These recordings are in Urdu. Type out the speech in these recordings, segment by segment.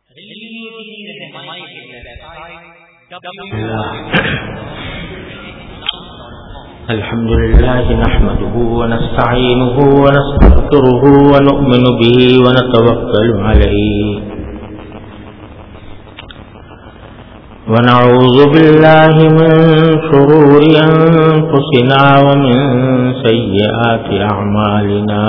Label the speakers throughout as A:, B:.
A: الحمد لله نحمده ونستعينه ونستغفره ونؤمن به ونتوكل عليه ونعوذ بالله من شرور أنفسنا ومن سيئات أعمالنا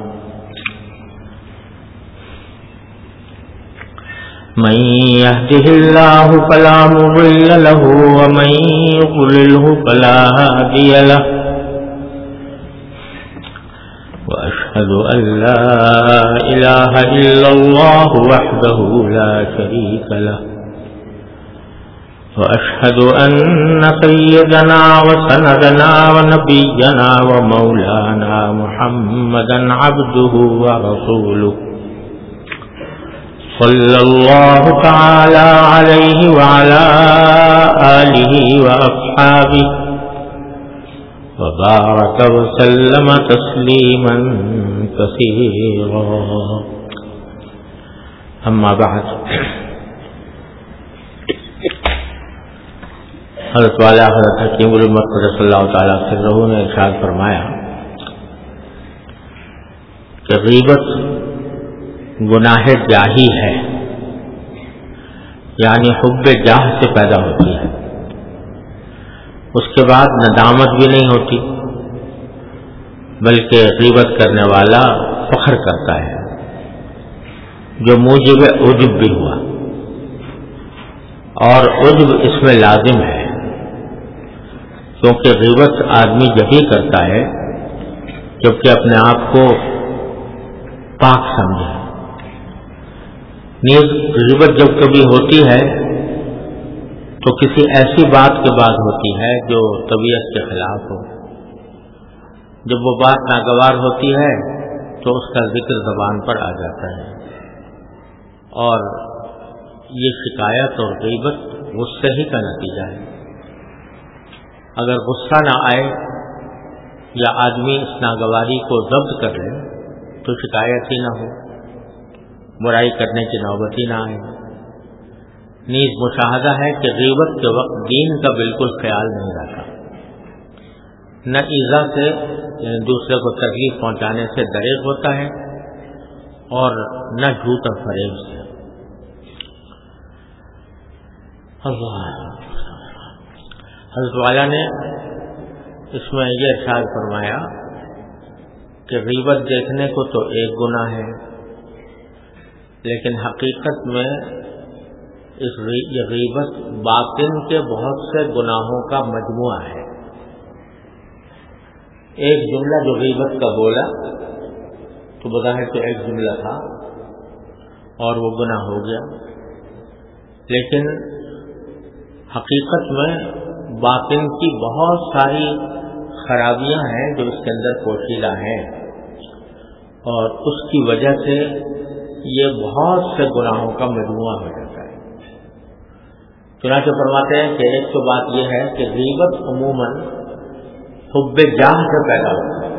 A: من يهده الله فلا مضل له ومن يضلله فلا هادي له وأشهد أن لا إله إلا الله وحده لا شريك له وأشهد أن سيدنا وسندنا ونبينا ومولانا محمدا عبده ورسوله صلى الله تعالى عليه وعلى آله وأصحابه وبارك وسلم تسليما كثيرا أما بعد حضرت والا حضرت حکیم الامت قدس اللہ تعالیٰ سرہ نے ارشاد فرمایا کہ غیبت گناہ جاہی ہے، یعنی حب جاہ سے پیدا ہوتی ہے، اس کے بعد ندامت بھی نہیں ہوتی، بلکہ غیبت کرنے والا فخر کرتا ہے، جو موجب عجب بھی ہوا، اور عجب اس میں لازم ہے، کیونکہ غیبت آدمی جب ہی کرتا ہے جبکہ اپنے آپ کو پاک سمجھے۔ نیز غیبت جب کبھی ہوتی ہے تو کسی ایسی بات کے بعد ہوتی ہے جو طبیعت کے خلاف ہو، جب وہ بات ناگوار ہوتی ہے تو اس کا ذکر زبان پر آ جاتا ہے، اور یہ شکایت اور غیبت غصے ہی کا نتیجہ ہے۔ اگر غصہ نہ آئے یا آدمی اس ناگواری کو ضبط کر لے تو شکایت ہی نہ ہو، برائی کرنے کی نوبت ہی نہ آئے۔ نیز مشاہدہ ہے کہ غیبت کے وقت دین کا بالکل خیال نہیں رہتا، نہ ایذا سے یعنی دوسرے کو تکلیف پہنچانے سے دریغ ہوتا ہے، اور نہ جھوٹ اور فریب سے۔ اللہ حضرت والا نے اس میں یہ ارشاد فرمایا کہ غیبت دیکھنے کو تو ایک گناہ ہے، لیکن حقیقت میں یہ غیبت باطن کے بہت سے گناہوں کا مجموعہ ہے۔ ایک جملہ جو غیبت کا بولا تو بظاہر تو ایک جملہ تھا اور وہ گناہ ہو گیا، لیکن حقیقت میں باطن کی بہت ساری خرابیاں ہیں جو اس کے اندر پوشیدہ ہیں، اور اس کی وجہ سے یہ بہت سے گناہوں کا مجموعہ ہو جاتا ہے۔ چنانچہ فرماتے ہیں کہ ایک تو بات یہ ہے کہ غیبت عموماً حب جاہ سے پیدا ہوتا ہے،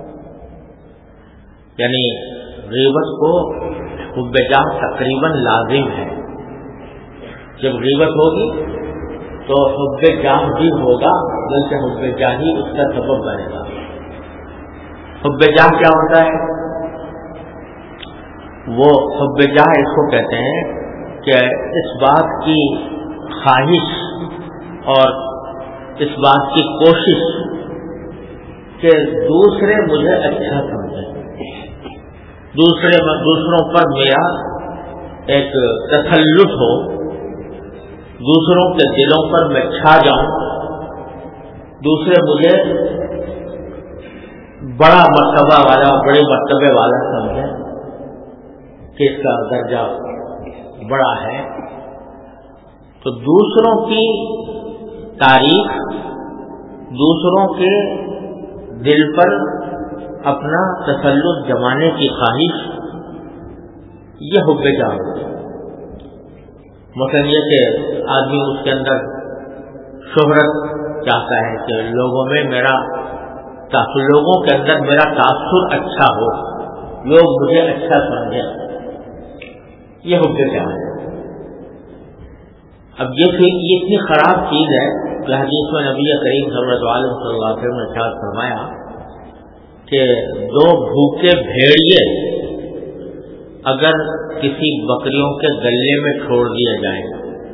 A: یعنی غیبت کو حب جاہ تقریباً لازم ہے۔ جب غیبت ہوگی تو حب جاہ بھی ہوگا، بلکہ حب جاہ ہی اس کا سبب بنے گا۔ حب جاہ کیا ہوتا ہے؟ وہ حب جاہ اس کو کہتے ہیں کہ اس بات کی خواہش اور اس بات کی کوشش کہ دوسرے مجھے اچھا سمجھیں، دوسروں پر میرا ایک تسلط ہو، دوسروں کے دلوں پر میں چھا جاؤں، دوسرے مجھے بڑا مرتبہ والا، بڑے مرتبے والا سمجھیں کہ اس کا درجہ بڑا ہے۔ تو دوسروں کی تعریف، دوسروں کے دل پر اپنا تسلط جمانے کی خواہش، یہ حب جاہ ہوتی ہے۔ مثلا یہ کہ آدمی اس کے اندر شہرت چاہتا ہے کہ لوگوں کے اندر میرا تاثر اچھا ہو، لوگ مجھے اچھا سمجھیں، یہ حب جاہ ہے۔ اب یہ اتنی خراب چیز ہے کہ حدیث میں نبی کریم صلی اللہ علیہ وسلم نے ارشاد فرمایا کہ 2 بھوکے بھیڑیے اگر کسی بکریوں کے گلے میں چھوڑ دیا جائے،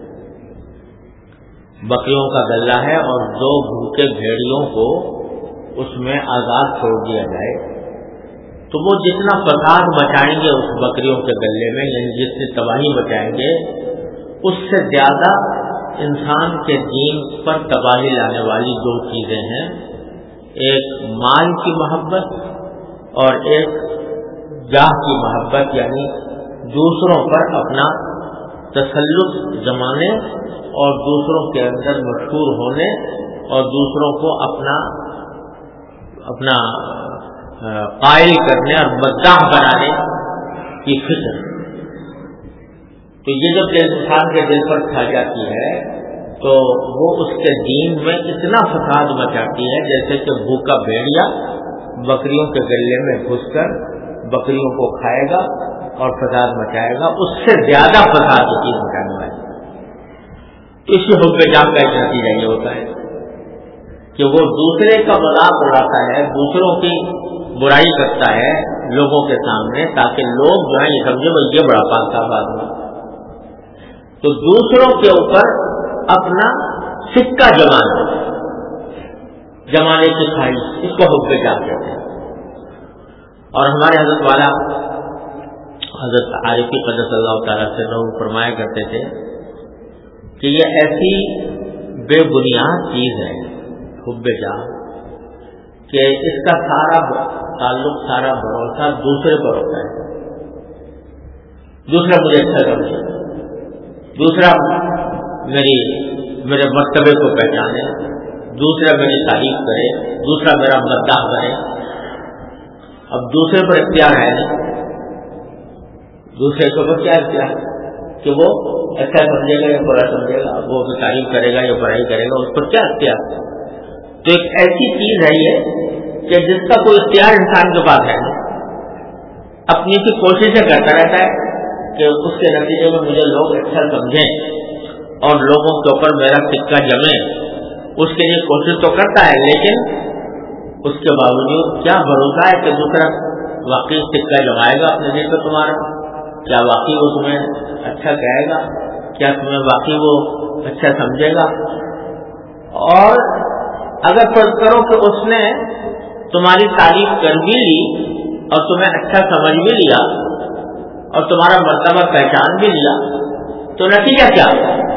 A: بکریوں کا گلہ ہے اور 2 بھوکے بھیڑیوں کو اس میں آزاد چھوڑ دیا جائے، تو وہ جتنا فساد مچائیں گے اس بکریوں کے گلے میں، یعنی جتنی تباہی مچائیں گے، اس سے زیادہ انسان کے دین پر تباہی لانے والی 2 چیزیں ہیں، ایک مال کی محبت اور ایک جاہ کی محبت، یعنی دوسروں پر اپنا تسلط جمانے اور دوسروں کے اندر مشہور ہونے اور دوسروں کو اپنا قائل کرنے اور مداح بنانے کی فکر۔ تو یہ جب انسان کے دل پر کھا جاتی ہے تو وہ اس کے دین میں اتنا فساد مچاتی ہے جیسے کہ بھوکا بھیڑیا بکریوں کے گلے میں گھس کر بکریوں کو کھائے گا اور فساد مچائے گا، اس سے زیادہ فساد کی چیز مچانے والی۔ اسی حب جام کا ایک نتیجہ یہ ہوتا ہے کہ وہ دوسرے کا مذاق اڑاتا ہے، دوسروں کی برائی کرتا ہے لوگوں کے سامنے، تاکہ لوگ جو ہے یہ سمجھے وہ یہ بڑا پاک صاحب آدمی، تو دوسروں کے اوپر اپنا سکہ جمانے کی خواہش، اس کو حب جام کہتے ہیں۔ اور ہمارے حضرت والا حضرت عارفی قدس اللہ تعالیٰ سے نور فرمایا کرتے تھے کہ یہ ایسی بے بنیاد چیز ہے حب جام کہ اس کا سارا تعلق، سارا بھروسہ دوسرے پر ہوتا ہے۔ دوسرا مجھے اچھا سمجھے، دوسرا میرے مرتبے کو پہچانے، دوسرا میری تعریف کرے، دوسرا میرا مداح بنے۔ اب دوسرے پر اختیار ہے نہیں، دوسرے کو کیا اختیار کہ وہ اچھا سمجھے گا یا برا سمجھے گا، وہ تعریف کرے گا یا برائی کرے گا، اس پر کیا اختیار؟ تو ایک ایسی چیز ہے یہ کہ جس کا کوئی اختیار انسان کے پاس ہے، اپنی کی کوششیں کرتا رہتا ہے کہ اس کے نتیجے میں مجھے لوگ اچھا سمجھیں اور لوگوں کے اوپر میرا سکہ جمے، اس کے لیے کوشش تو کرتا ہے، لیکن اس کے باوجود کیا بھروسہ ہے کہ دوسرا واقعی سکہ جمائے گا اپنے دل پہ تمہارا؟ کیا واقعی وہ تمہیں اچھا کہے گا؟ کیا تمہیں واقعی وہ اچھا سمجھے گا؟ اور اگر فرض کرو کہ اس نے تمہاری تعریف کر بھی لی اور تمہیں اچھا سمجھ بھی لیا اور تمہارا مرتبہ پہچان بھی لیا، تو نتیجہ کیا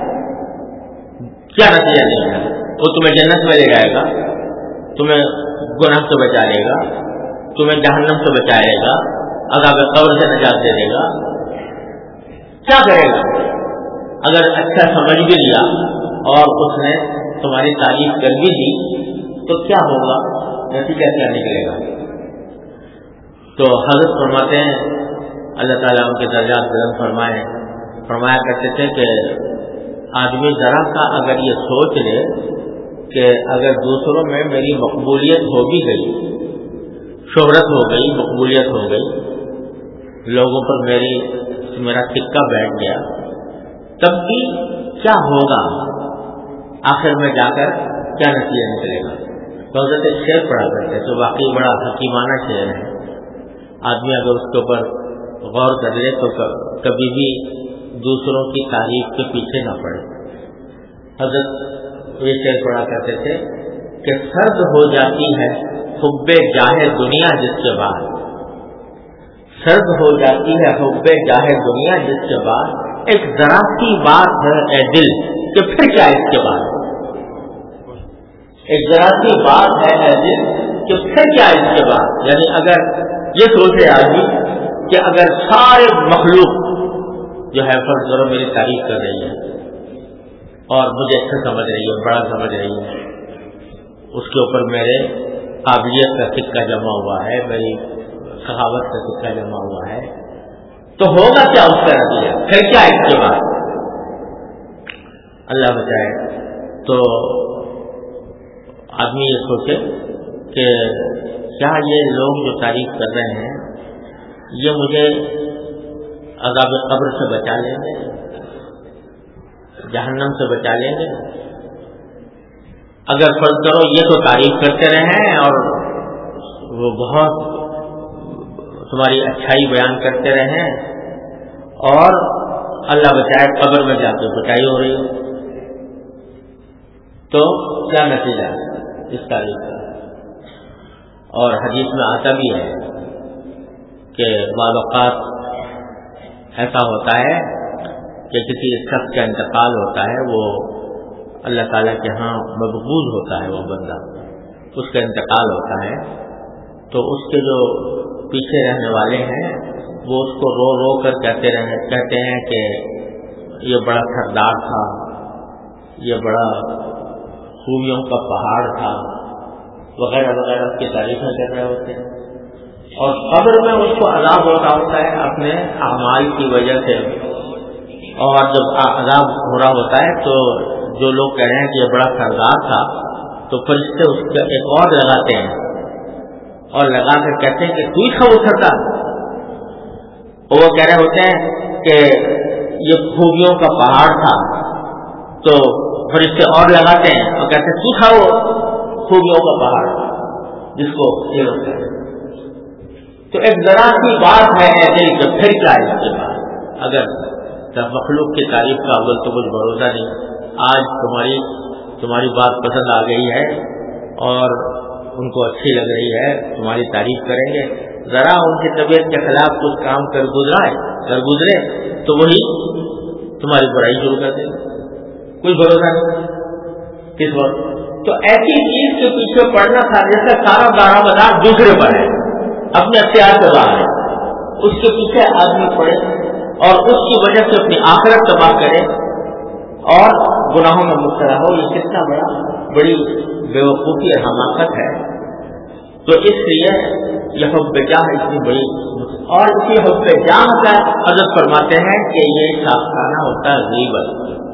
A: نتیجہ نہیں ہے؟ وہ تمہیں جنت میں لے جائے گا، تمہیں گناہ سے بچا لے گا، تمہیں جہنم سے بچائے گا، عذاب قبر سے نجات دے دے گا۔ کیا کرے گا؟ اگر اچھا سمجھ بھی لیا اور اس نے تمہاری تعریف کر بھی دی تو کیا ہوگا؟ نتیجہ کیا نکلے گا؟ تو حضرت فرماتے ہیں، اللہ تعالیٰ ان کے درجات بلند فرمایا کرتے تھے کہ آدمی ذرا سا اگر یہ سوچ لے کہ اگر دوسروں میں میری مقبولیت ہو بھی گئی، شہرت ہو گئی، مقبولیت ہو گئی، لوگوں پر میرا سکہ بیٹھ گیا، تب بھی کیا ہوگا؟ آخر میں جا کر کیا نتیجہ نکلے گا؟ تو حضرت ایک شعر پڑھا کرتے تو واقعی بڑا حکیمانہ شعر ہے، آدمی اگر اس کے اوپر غور کر لے تو کبھی بھی دوسروں کی تعریف کے پیچھے نہ پڑے۔ حضرت یہ شعر پڑھا کرتے تھے کہ سرد ہو جاتی ہے حب جاہ دنیا جس کے بعد، سرد ہو جاتی ہے حب جاہ دنیا جس کے بعد، ایک ذرا سی بات ہے اے دل کہ پھر کیا اس کے بعد، ایک ذرا سی بات ہے اے دل کہ پھر کیا اس کے بعد۔ یعنی اگر یہ سوچے آدمی کہ اگر سارے مخلوق جو ہے فرض کرو میری تعریف کر رہی ہے اور مجھے اچھا سمجھ رہی ہے، بڑا سمجھ رہی ہے، اس کے اوپر میرے قابلیت کا سکہ جمع ہوا ہے، میری سخاوت کا سکہ جمع ہوا ہے، تو ہوگا کیا اس کا نتیجہ؟ پھر کیا اس کے بعد؟ اللہ بچائے۔ تو آدمی یہ سوچے کہ کیا یہ لوگ جو تعریف کر رہے ہیں یہ مجھے عذاب قبر سے بچا لیں گے، جہنم سے بچا لیں گے. اگر فرض کرو یہ تو تعریف کرتے رہے اور وہ بہت تمہاری اچھائی بیان کرتے رہے اور اللہ بچائے قبر میں جا کے پٹائی ہو رہی ہو, تو کیا نتیجہ اس تعریف کا؟ اور حدیث میں آتا بھی ہے کہ بعض اوقات ایسا ہوتا ہے کہ کسی شخص کا انتقال ہوتا ہے, وہ اللہ تعالیٰ کے ہاں مقبول ہوتا ہے, وہ بندہ اس کا انتقال ہوتا ہے, تو اس کے جو پیچھے رہنے والے ہیں وہ اس کو رو رو کر کہتے ہیں کہ یہ بڑا سردار تھا, یہ بڑا خوبیوں کا پہاڑ تھا, وغیرہ وغیرہ اس کی تعریفیں کر رہے ہوتے ہیں. اور قبر میں اس کو عذاب ہوتا ہے اپنے اعمال کی وجہ سے, اور جب عذاب ہو رہا ہوتا ہے تو جو لوگ کہہ رہے ہیں کہ یہ بڑا سردار تھا, تو فرشتے اس کا ایک اور لگاتے ہیں اور لگا کر کہتے ہیں کہ تو ہی تھا وہ سردار. اور وہ کہہ رہے ہوتے ہیں کہ یہ خوبیوں کا پہاڑ تھا, تو فرشتے اور لگاتے ہیں اور کہتے ہیں تو تھا وہ خوبیوں کا پہاڑ جس کو یہ لوگ کہتے ہیں. تو ایک ذرا سی بات ہے ایسے ہی جب پھر کیا ہے اس کے بعد, اگر مخلوق کی تعریف کا اول تو کچھ بھروسہ نہیں. آج تمہاری بات پسند آ گئی ہے اور ان کو اچھی لگ رہی ہے, تمہاری تعریف کریں گے, ذرا ان کی طبیعت کے خلاف کچھ کام کر گزرے تو وہی تمہاری برائی شروع کر دیں گے. کوئی بھروسہ نہیں کس وقت. تو ایسی چیز کے پیچھے پڑنا تھا جیسے سارا دارا مدار دوسرے پر ہے, اپنے اختیار سے باہر ہے, اس کے پیچھے آدمی پڑے اور اس کی وجہ سے اپنی آخرت تباہ کرے اور گناہوں میں مبتلا ہو. یہ کتنا بڑی بیوقوفی اور حماقت ہے. تو اس لیے یہ حب جاہ اتنی بڑی, اور اسی حب جاہ کا حضرت فرماتے ہیں کہ یہ شاخانہ ہوتا ہے غیبت,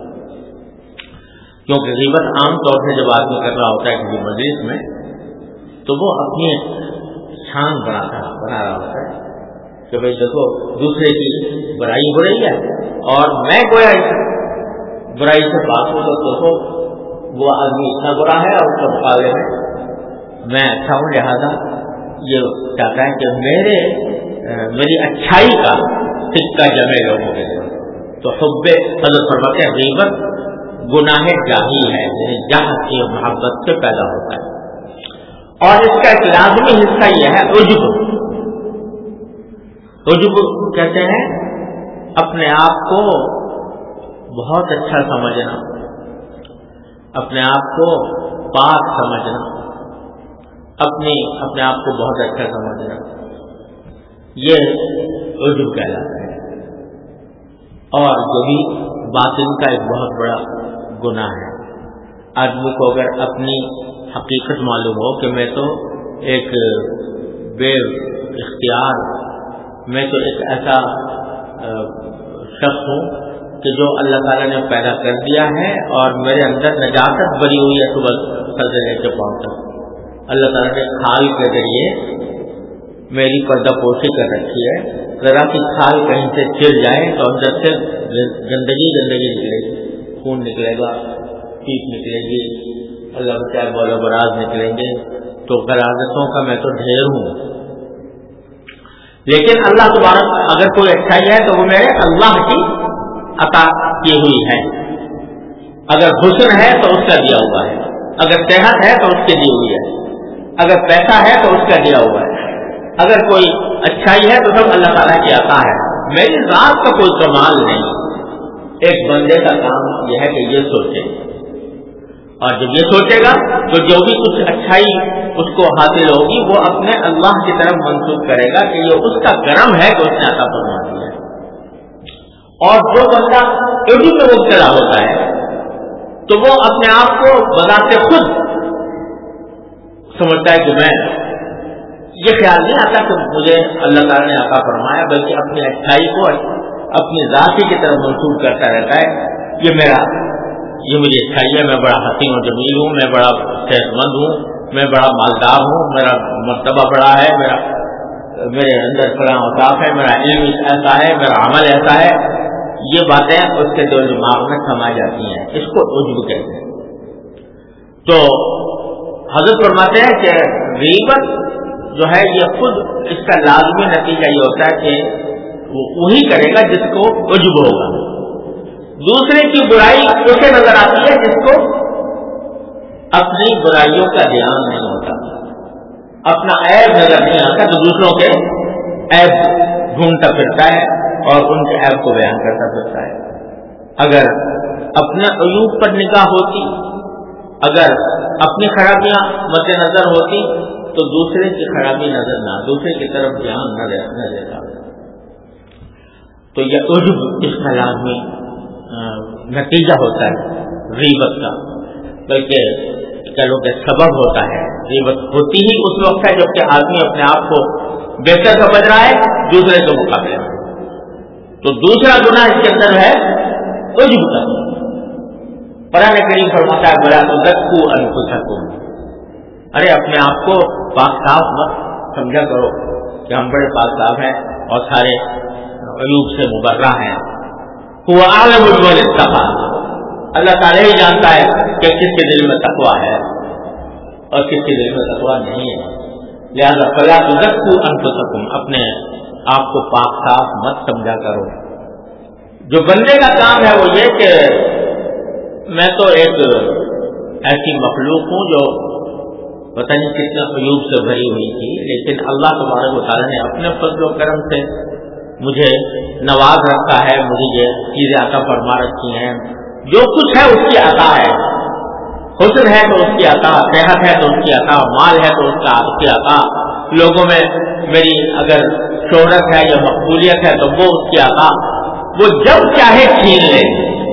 A: کیونکہ غیبت عام طور سے جب آدمی کر رہا ہوتا ہے کسی مجلس میں تو وہ اپنی شان بنا رہا ہوتا ہے کہ بھائی دیکھو دوسرے کی برائی ہو رہی ہے اور میں گویا برائی سے پاک ہوں, تو دیکھو وہ آدمی اتنا برا ہے اور اس کے مقابلے میں اچھا ہوں, لہذا یہ چاہتا ہے کہ میری اچھائی کا سکہ جمے لوگوں کے لیے. تو حب حضرت فرماتے ہیں غیبت گناہ جاہی ہے, یعنی جاہ کی محبت سے پیدا ہوتا ہے. اور اس کا ایک لازمی حصہ یہ ہے عجب. عجب کہتے ہیں اپنے آپ کو بہت اچھا سمجھنا, اپنے آپ کو پاک سمجھنا, اپنے آپ کو بہت اچھا سمجھنا, یہ عجب کہلاتا ہے. اور جو بھی باطن کا ایک بہت بڑا گناہ ہے. آدمی کو اگر اپنی حقیقت معلوم ہو کہ میں تو ایک بے اختیار, میں تو ایک ایسا شخص ہوں کہ جو اللہ تعالیٰ نے پیدا کر دیا ہے اور میرے اندر نجاست بری ہوئی ہے صبح سر سے لے کے پاؤں تک. اللہ تعالیٰ نے کھال کے ذریعے میری پردہ پوشی کر رکھی ہے, ذرا سی کھال کہیں سے چر جائے تو اندر سے گندگی نکلے گی, خون نکلے گا, پیپ نکلے گی, اللہ بچائے بول و براز نکلیں گے. تو غلاظتوں کا میں تو ڈھیر ہوں. لیکن اللہ تبارک اگر کوئی اچھائی ہے تو وہ میرے اللہ کی عطا کی ہوئی ہے. اگر حسن ہے تو اس کا دیا ہوا ہے, اگر صحت ہے تو اس کی دی ہوئی ہے, اگر پیسہ ہے تو اس کا دیا ہوا ہے, اگر کوئی اچھائی ہے تو سب اللہ تعالیٰ کی عطا ہے. میری ذات کا کوئی کمال نہیں. ایک بندے کا کام یہ ہے کہ یہ سوچے, اور جب یہ سوچے گا تو جو بھی کچھ اچھائی اس کو حاصل ہوگی وہ اپنے اللہ کی طرف منسوخ کرے گا کہ یہ اس کا کرم ہے کہ اس نے عطا فرما دیا ہے. اور جو بندہ عجب میں مبتلا ہوتا ہے تو وہ اپنے آپ کو بذات خود سمجھتا ہے کہ میں, یہ خیال نہیں آتا کہ مجھے اللہ تعالیٰ نے عطا فرمایا, بلکہ اپنی اچھائی کو اپنی ذاتی کی طرف منسوخ کرتا رہتا ہے. یہ میری اچھائی ہے, میں بڑا حسین و جمیل ہوں, میں بڑا صحت مند ہوں, میں بڑا مالدار ہوں, میرا مرتبہ بڑا ہے, میرے اندر فلاں اوصاف ہے, میرا علم ایسا ہے, میرا عمل ایسا ہے. یہ باتیں اس کے دل دماغ میں سما جاتی ہیں، اس کو عجب کہتے ہیں۔ تو حضرت فرماتے ہیں کہ غیبت جو ہے یہ خود اس کا لازمی نتیجہ یہ ہوتا ہے کہ وہ وہی کرے گا جس کو عجب ہوگا۔ دوسرے کی برائی اسے نظر آتی ہے جس کو اپنی برائیوں کا دھیان نہیں ہوتا، اپنا عیب نظر نہیں آتا، تو دوسروں کے عیب ڈھونڈتا پھرتا ہے اور ان کے عیب کو بیان کرتا پھرتا ہے۔ اگر اپنے عیوب پر نگاہ ہوتی، اگر اپنی خرابیاں مد نظر ہوتی تو دوسرے کی خرابی نظر نہ، دوسرے کی طرف دھیان نہ دیتا۔ تو یہ عجب اس کا لازمی نتیجہ ہوتا ہے غیبت کا، بلکہ چلو کہ سبب ہوتا ہے۔ غیبت ہوتی ہی اس وقت ہے جبکہ آدمی اپنے آپ کو بہتر سمجھ رہا ہے دوسرے کے مقابلے میں، تو دوسرا گناہ اس کے اندر ہے عجب کا۔ قرآن کریم فرماتا ہے وَلَا تُزَكُّوا أَنفُسَكُمْ، ارے اپنے آپ کو پاک صاف مت سمجھا کرو کہ ہم بڑے پاک صاف ہیں اور سارے عیوب سے مبرہ ہیں۔ هُوَ أَعْلَمُ بِمَنِ اتَّقَىٰ، اللہ تعالیٰ ہی جانتا ہے کہ کس کے دل میں تقویٰ ہے اور کس کے دل میں تقویٰ نہیں ہے، لہذا فَلَا تُزَكُّوا أَنفُسَكُمْ، اپنے آپ کو پاک صاف مت سمجھا کرو۔ جو بندے کا کام ہے وہ یہ کہ میں تو ایک ایسی مخلوق ہوں جو پتہ نہیں کتنے عیوب سے بھری ہوئی تھی، لیکن اللہ تبارک و تعالیٰ نے اپنے فضل و کرم سے مجھے نواز رکھا ہے، مجھے یہ چیزیں عطا فرما رکھی ہیں، جو کچھ ہے اس کی عطا ہے، حسن ہے تو اس کی عطا، صحت ہے تو اس کی عطا، مال ہے تو اس کی عطا، لوگوں میں میری اگر شہرت ہے یا مقبولیت ہے تو وہ اس کی عطا، وہ جب چاہے چھین لے،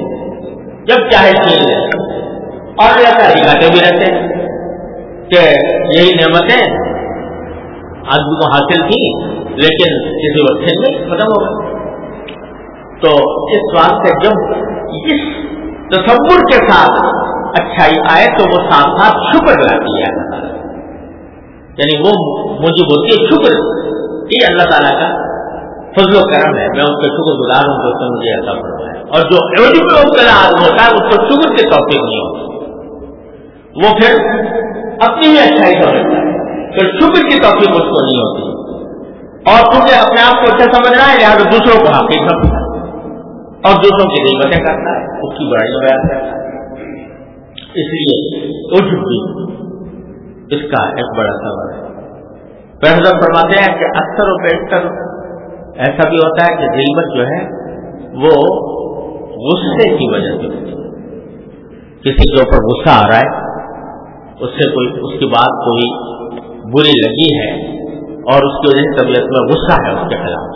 A: جب چاہے چھین لے۔ اور اللہ تعالیٰ دکھاتے بھی رہتے کہ یہی نعمتیں آدمی کو حاصل تھی لیکن کسی وقت میں ختم ہو گئی۔ تو اس بات سے جب اس تصور کے ساتھ اچھائی آئے تو وہ ساتھ ساتھ شکر لاتی ہے اللہ تعالیٰ، یعنی وہ مجھے بولتی ہے شکر کہ اللہ تعالیٰ کا فضل و کرم ہے، میں اس کا شکر گزار ہوں کہ اس نے مجھے ایسا فرمایا۔ اور جو عجب میں مبتلا آدمی ہوتا ہے اس کو شکر کی توفیق نہیں ہوتی، وہ پھر اپنی ہی اچھائی سمجھتا ہے، پھر شکر کی توفیق اس کو نہیں ہوتی، اور تجھے اپنے آپ کو اچھا سمجھ رہا ہے لہٰذا دوسروں کو حقیق سمجھتا ہے اور دوسروں کی غیبتیں کرتا ہے، اس کی برائیاں بیان کرتا ہے۔ اس لیے عجب بھی اس کا ایک بڑا سبب ہے۔ پہلے فرماتے ہیں کہ اکثر و بیشتر ایسا بھی ہوتا ہے کہ غیبت جو ہے وہ غصے کی وجہ سے ہوتی ہے، کسی کے اوپر غصہ آ رہا ہے، اس کی بات کوئی بری لگی ہے اور اس کی وجہ سے طبیعت میں غصہ ہے اس کے خلاف،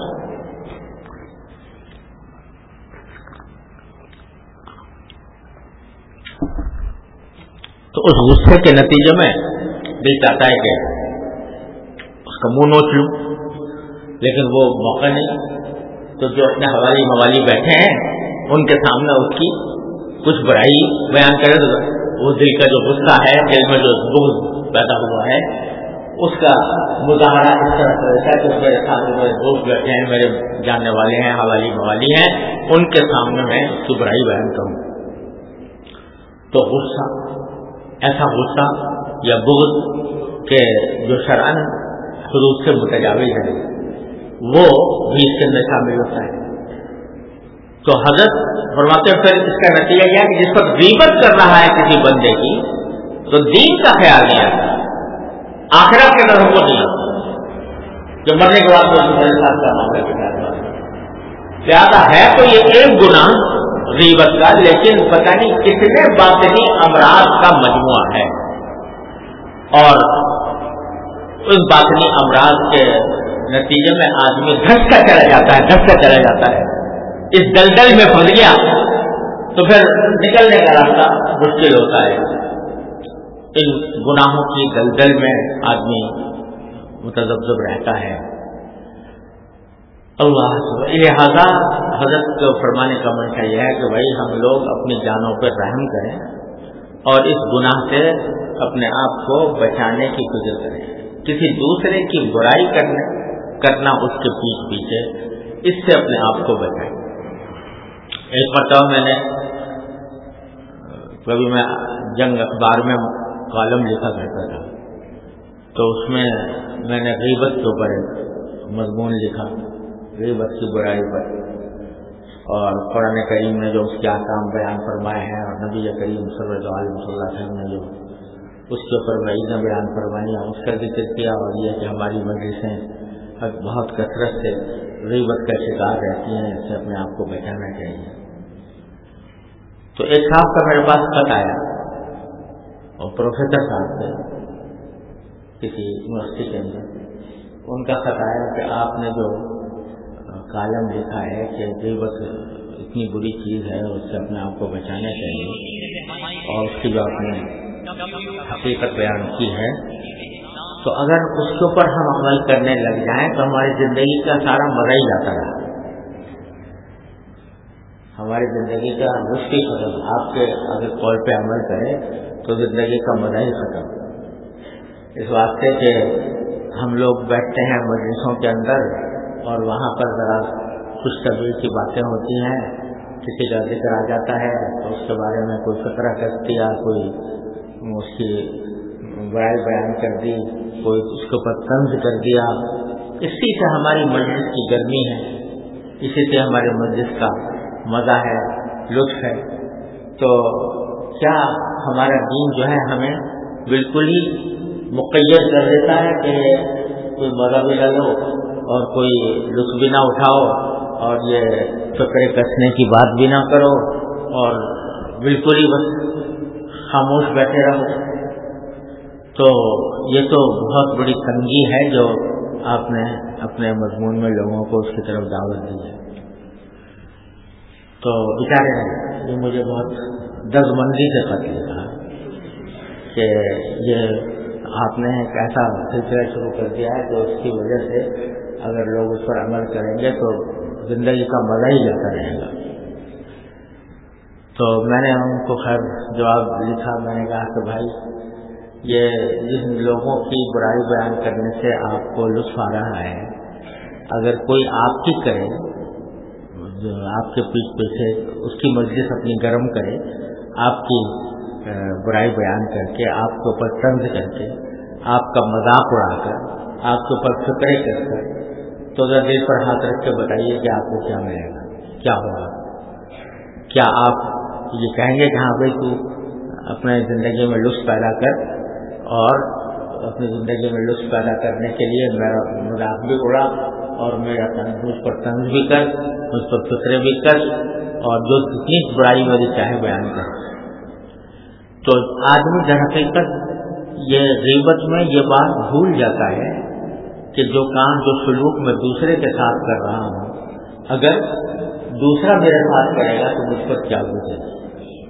A: تو اس غصے کے نتیجے میں دل چاہتا ہے کہ اس کا منہ نوچ لوں، لیکن وہ موقع نہیں، تو جو اپنے حوالی موالی بیٹھے ہیں ان کے سامنے اس کی کچھ برائی بیان کرے تو وہ دل کا جو غصہ ہے، دل میں جو بغض پیدا ہوا ہے، اس کا مظاہرہ اس طرح سے رہتا ہے کہ میرے سامنے میرے دوست بیٹھے ہیں، میرے جاننے والے ہیں، حوالی موالی ہیں، ان کے سامنے میں اس کی برائی بیان کروں۔ تو غصہ، ایسا غصہ یا بغض کہ جو شرعاً حدود سے متجاوز ہے، وہ بھی اس کے اندر شامل ہوتا ہے۔ تو حضرت فرماتے ہیں پھر اس کا نتیجہ کیا کہ جس پر غیبت کر رہا ہے کسی بندے کی تو دین کا خیال نہیں آتا، آخرت کے طرف کو نہیں آتا کہ مرنے کے بعد میرے ساتھ کا معاملہ کے ساتھ لہٰذا ہے تو یہ ایک گناہ غیبت کا، لیکن پتہ نہیں کتنے باطنی امراض کا مجموعہ ہے، اور اس باطنی امراض کے نتیجے میں آدمی دھستا چلا جاتا ہے، اس دلدل میں پھنس گیا تو پھر نکلنے کا راستہ مشکل ہوتا ہے۔ ان گناہوں کی دلدل میں آدمی متذبذب رہتا ہے۔ اللہ لہذا حضرت کو فرمانے کا منشا یہ ہے کہ بھائی ہم لوگ اپنی جانوں پر رحم کریں اور اس گناہ سے اپنے آپ کو بچانے کی فکر کریں، کسی دوسرے کی برائی کرنا اس کے پیچھے اس سے اپنے آپ کو بچائیں۔ ایک مرتبہ میں نے کبھی میں جنگ اخبار میں کالم لکھا کرتا تھا، تو اس میں میں نے غیبت کے اوپر مضمون لکھا، غیبت کی برائی پر، اور قرآن کریم نے جو اس کے احکام بیان فرمائے ہیں اور نبی کریم صلی اللہ علیہ وسلم نے جو اس کے اوپر وعیدیں بیان فرمائی ہیں اس کا ذکر کیا، اور یہ کہ ہماری مجلسیں بہت کثرت سے غیبت کا شکار رہتی ہیں، اس سے اپنے آپ کو بچانا چاہیے۔ تو ایک صاحب کا میرے پاس خط آیا، اور پروفیسر صاحب تھے کسی یونیورسٹی کے اندر، ان کا خط آیا کہ آپ نے جو کالم لکھا ہے کہ غیبت اتنی بری چیز ہے، اس سے اپنے آپ کو بچانا چاہیے، اور اس کی جو آپ نے حقیقت بیان کی ہے، تو اگر اس کے اوپر ہم عمل کرنے لگ جائیں تو ہماری زندگی کا سارا مزہ ہی جاتا رہا، ہماری زندگی کا لطف ہی ختم۔ آپ کے اگر قول پہ عمل کریں تو زندگی کا مزہ ہی ختم، اس واسطے کہ ہم لوگ بیٹھتے ہیں مجلسوں کے اندر اور وہاں پر ذرا خوش طبیعی کی باتیں ہوتی ہیں، کسی کا ذکر آ جاتا ہے تو اس کے بارے میں کوئی فقرہ کر دیا، کوئی اس کی برائی بیان کر دی، کوئی اس کے اوپر طنز کر دیا، اسی سے ہماری مجلس کی گرمی ہے، اسی سے ہمارے مجلس کا مزہ ہے، لطف ہے۔ تو کیا ہمارا دین جو ہے ہمیں بالکل ہی مقید کر دیتا ہے کہ کوئی مزہ بھی نہ لو اور کوئی لطف بھی نہ اٹھاؤ اور یہ فکرے کسنے کی بات بھی نہ کرو اور بالکل ہی بس خاموش بیٹھے رہو؟ تو یہ تو بہت بڑی تنگی ہے جو آپ نے اپنے مضمون میں لوگوں کو اس کی طرف دعوت دی ہے۔ تو بیچارے نے یہ مجھے بہت دزمندی سے خط لکھا کہ یہ آپ نے ایک ایسا سلسلہ شروع کر دیا ہے جو اس کی وجہ سے اگر لوگ اس پر عمل کریں گے تو زندگی کا مزہ ہی جاتا رہے گا۔ تو میں نے ان کو خیر جواب لکھا، میں نے کہا کہ بھائی یہ جن لوگوں کی برائی بیان کرنے سے آپ کو لطف آ رہا ہے، اگر کوئی آپ کی کرے، جو آپ کے پیچھے پیچھے اس کی مجلس اپنی گرم کرے، آپ کی برائی بیان کر کے، آپ کے اوپر طنز کر کے، آپ کا مذاق اڑا کر، آپ کے اوپر فکرے کر کر، تو ذرا دل پر ہاتھ رکھ کے بتائیے کہ آپ کو کیا ملے گا، کیا ہوگا؟ کیا آپ یہ کہیں گے کہ ہاں بھائی تو اپنے زندگی میں لطف پیدا کر، اور اپنی زندگی میں لطف پیدا کرنے کے لیے میرا مذاق بھی اڑا اور میرا مجھ پر طنز بھی کر، مجھ پر فکرے بھی کر، اور جو کتنی برائی میری چاہے بیان کر؟ تو آدمی در حقیقت یہ غیبت میں یہ بات بھول جاتا ہے کہ جو کام، جو سلوک میں دوسرے کے ساتھ کر رہا ہوں، اگر دوسرا میرے ساتھ کرے گا تو مجھ پر کیا گزرے گا؟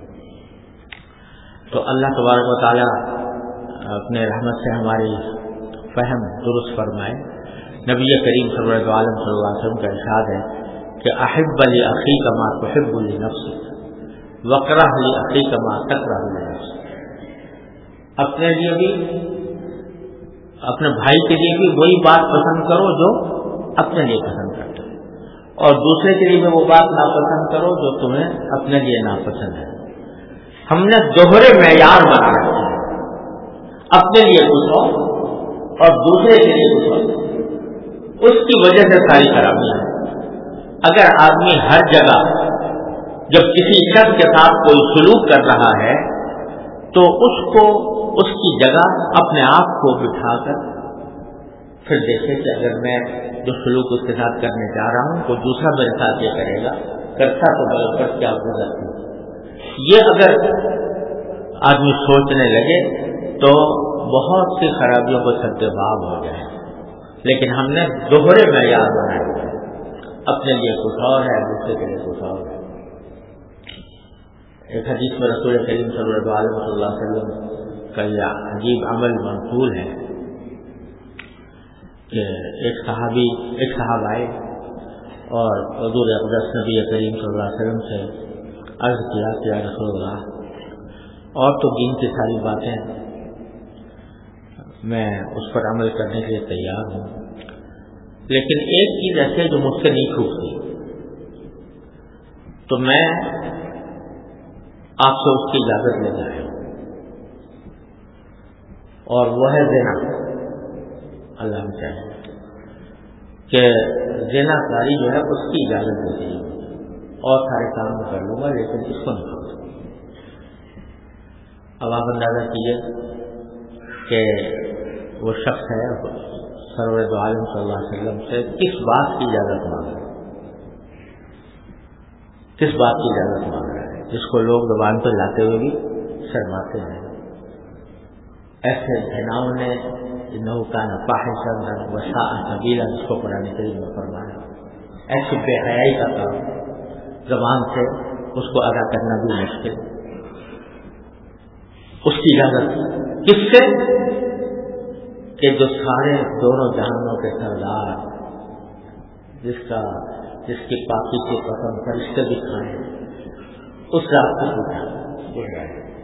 A: تو اللہ تبارک و تعالیٰ اپنے رحمت سے ہماری فہم درست فرمائے۔ نبی کریم صلی اللہ علیہ وسلم کا ارشاد ہے کہ احب لاخیک ما تحب لنفسک واکرہ لاخیک ما تکرہ لنفسک، اپنے لیے بھی، اپنے بھائی کے لیے بھی وہی بات پسند کرو جو اپنے لیے پسند کرتے ہو، اور دوسرے کے لیے بھی وہ بات ناپسند کرو جو تمہیں اپنے لیے ناپسند ہے۔ ہم نے دوہرے معیار بنا رکھے ہیں، اپنے لیے کچھ ہو اور دوسرے کے لیے کچھ ہو، اس کی وجہ سے ساری خرابیاں ہیں۔ اگر آدمی ہر جگہ جب کسی شخص کے ساتھ کوئی سلوک کر رہا ہے تو اس کو اس کی جگہ اپنے آپ کو بٹھا کر پھر دیکھے کہ اگر میں جو سلوک اس کے ساتھ کرنے جا رہا ہوں تو دوسرا میرے ساتھ یہ کرے گا، کرتا تو میرے پر کیا گزرتی۔ یہ اگر آدمی سوچنے لگے تو بہت سی خرابیوں کو سدباب ہو جائے، لیکن ہم نے دوہرے معیار بنائے، اپنے لیے کچھ اور ہے، دوسرے کے لیے کچھ اور ہے۔ ایک حدیث میں رسول کریم صلی اللہ علیہ وسلم کا یہ عجیب عمل منقول ہے کہ ایک صاحب آئے اور حضور اقدس نبی کریم صلی اللہ علیہ وسلم سے عرض کیا کہ یا رسول اللہ، اور تو دین کی ساری باتیں میں اس پر عمل کرنے کے لیے تیار ہوں، لیکن ایک چیز ایسے جو مجھ سے نہیں چھوٹتی، تو میں آپ سے اس کی اجازت لے جایا ہوں، اور وہ ہے زنا۔ اللہ میں چاہیے کہ زنا کاری جو ہے اس کی اجازت دے دیجیے، اور سارے کام میں کر لوں گا لیکن اس کو نہیں کروں۔ اب آپ اندازہ کیجیے کہ وہ شخص ہے سرور دو عالم صلی اللہ علیہ وسلم سے کس بات کی اجازت مانگ رہا ہے، کس بات کی اجازت مانگ رہا ہے، جس کو لوگ زبان پہ لاتے ہوئے بھی شرماتے ہیں۔ ایسے گھناؤں نے انہو کان فاحشا وساء سبیلا، جس کو قرآن کریم میں فرمایا، ایسی بے حیائی کا کام زبان سے اس کو ادا کرنا بھی مشکل۔ اس کی اجازت کس سے کہ جو سارے دونوں جہانوں کے سردار، جس کی پاکی کی قسم فرشتے بھی کھائیں، اس رات کو پوچھا۔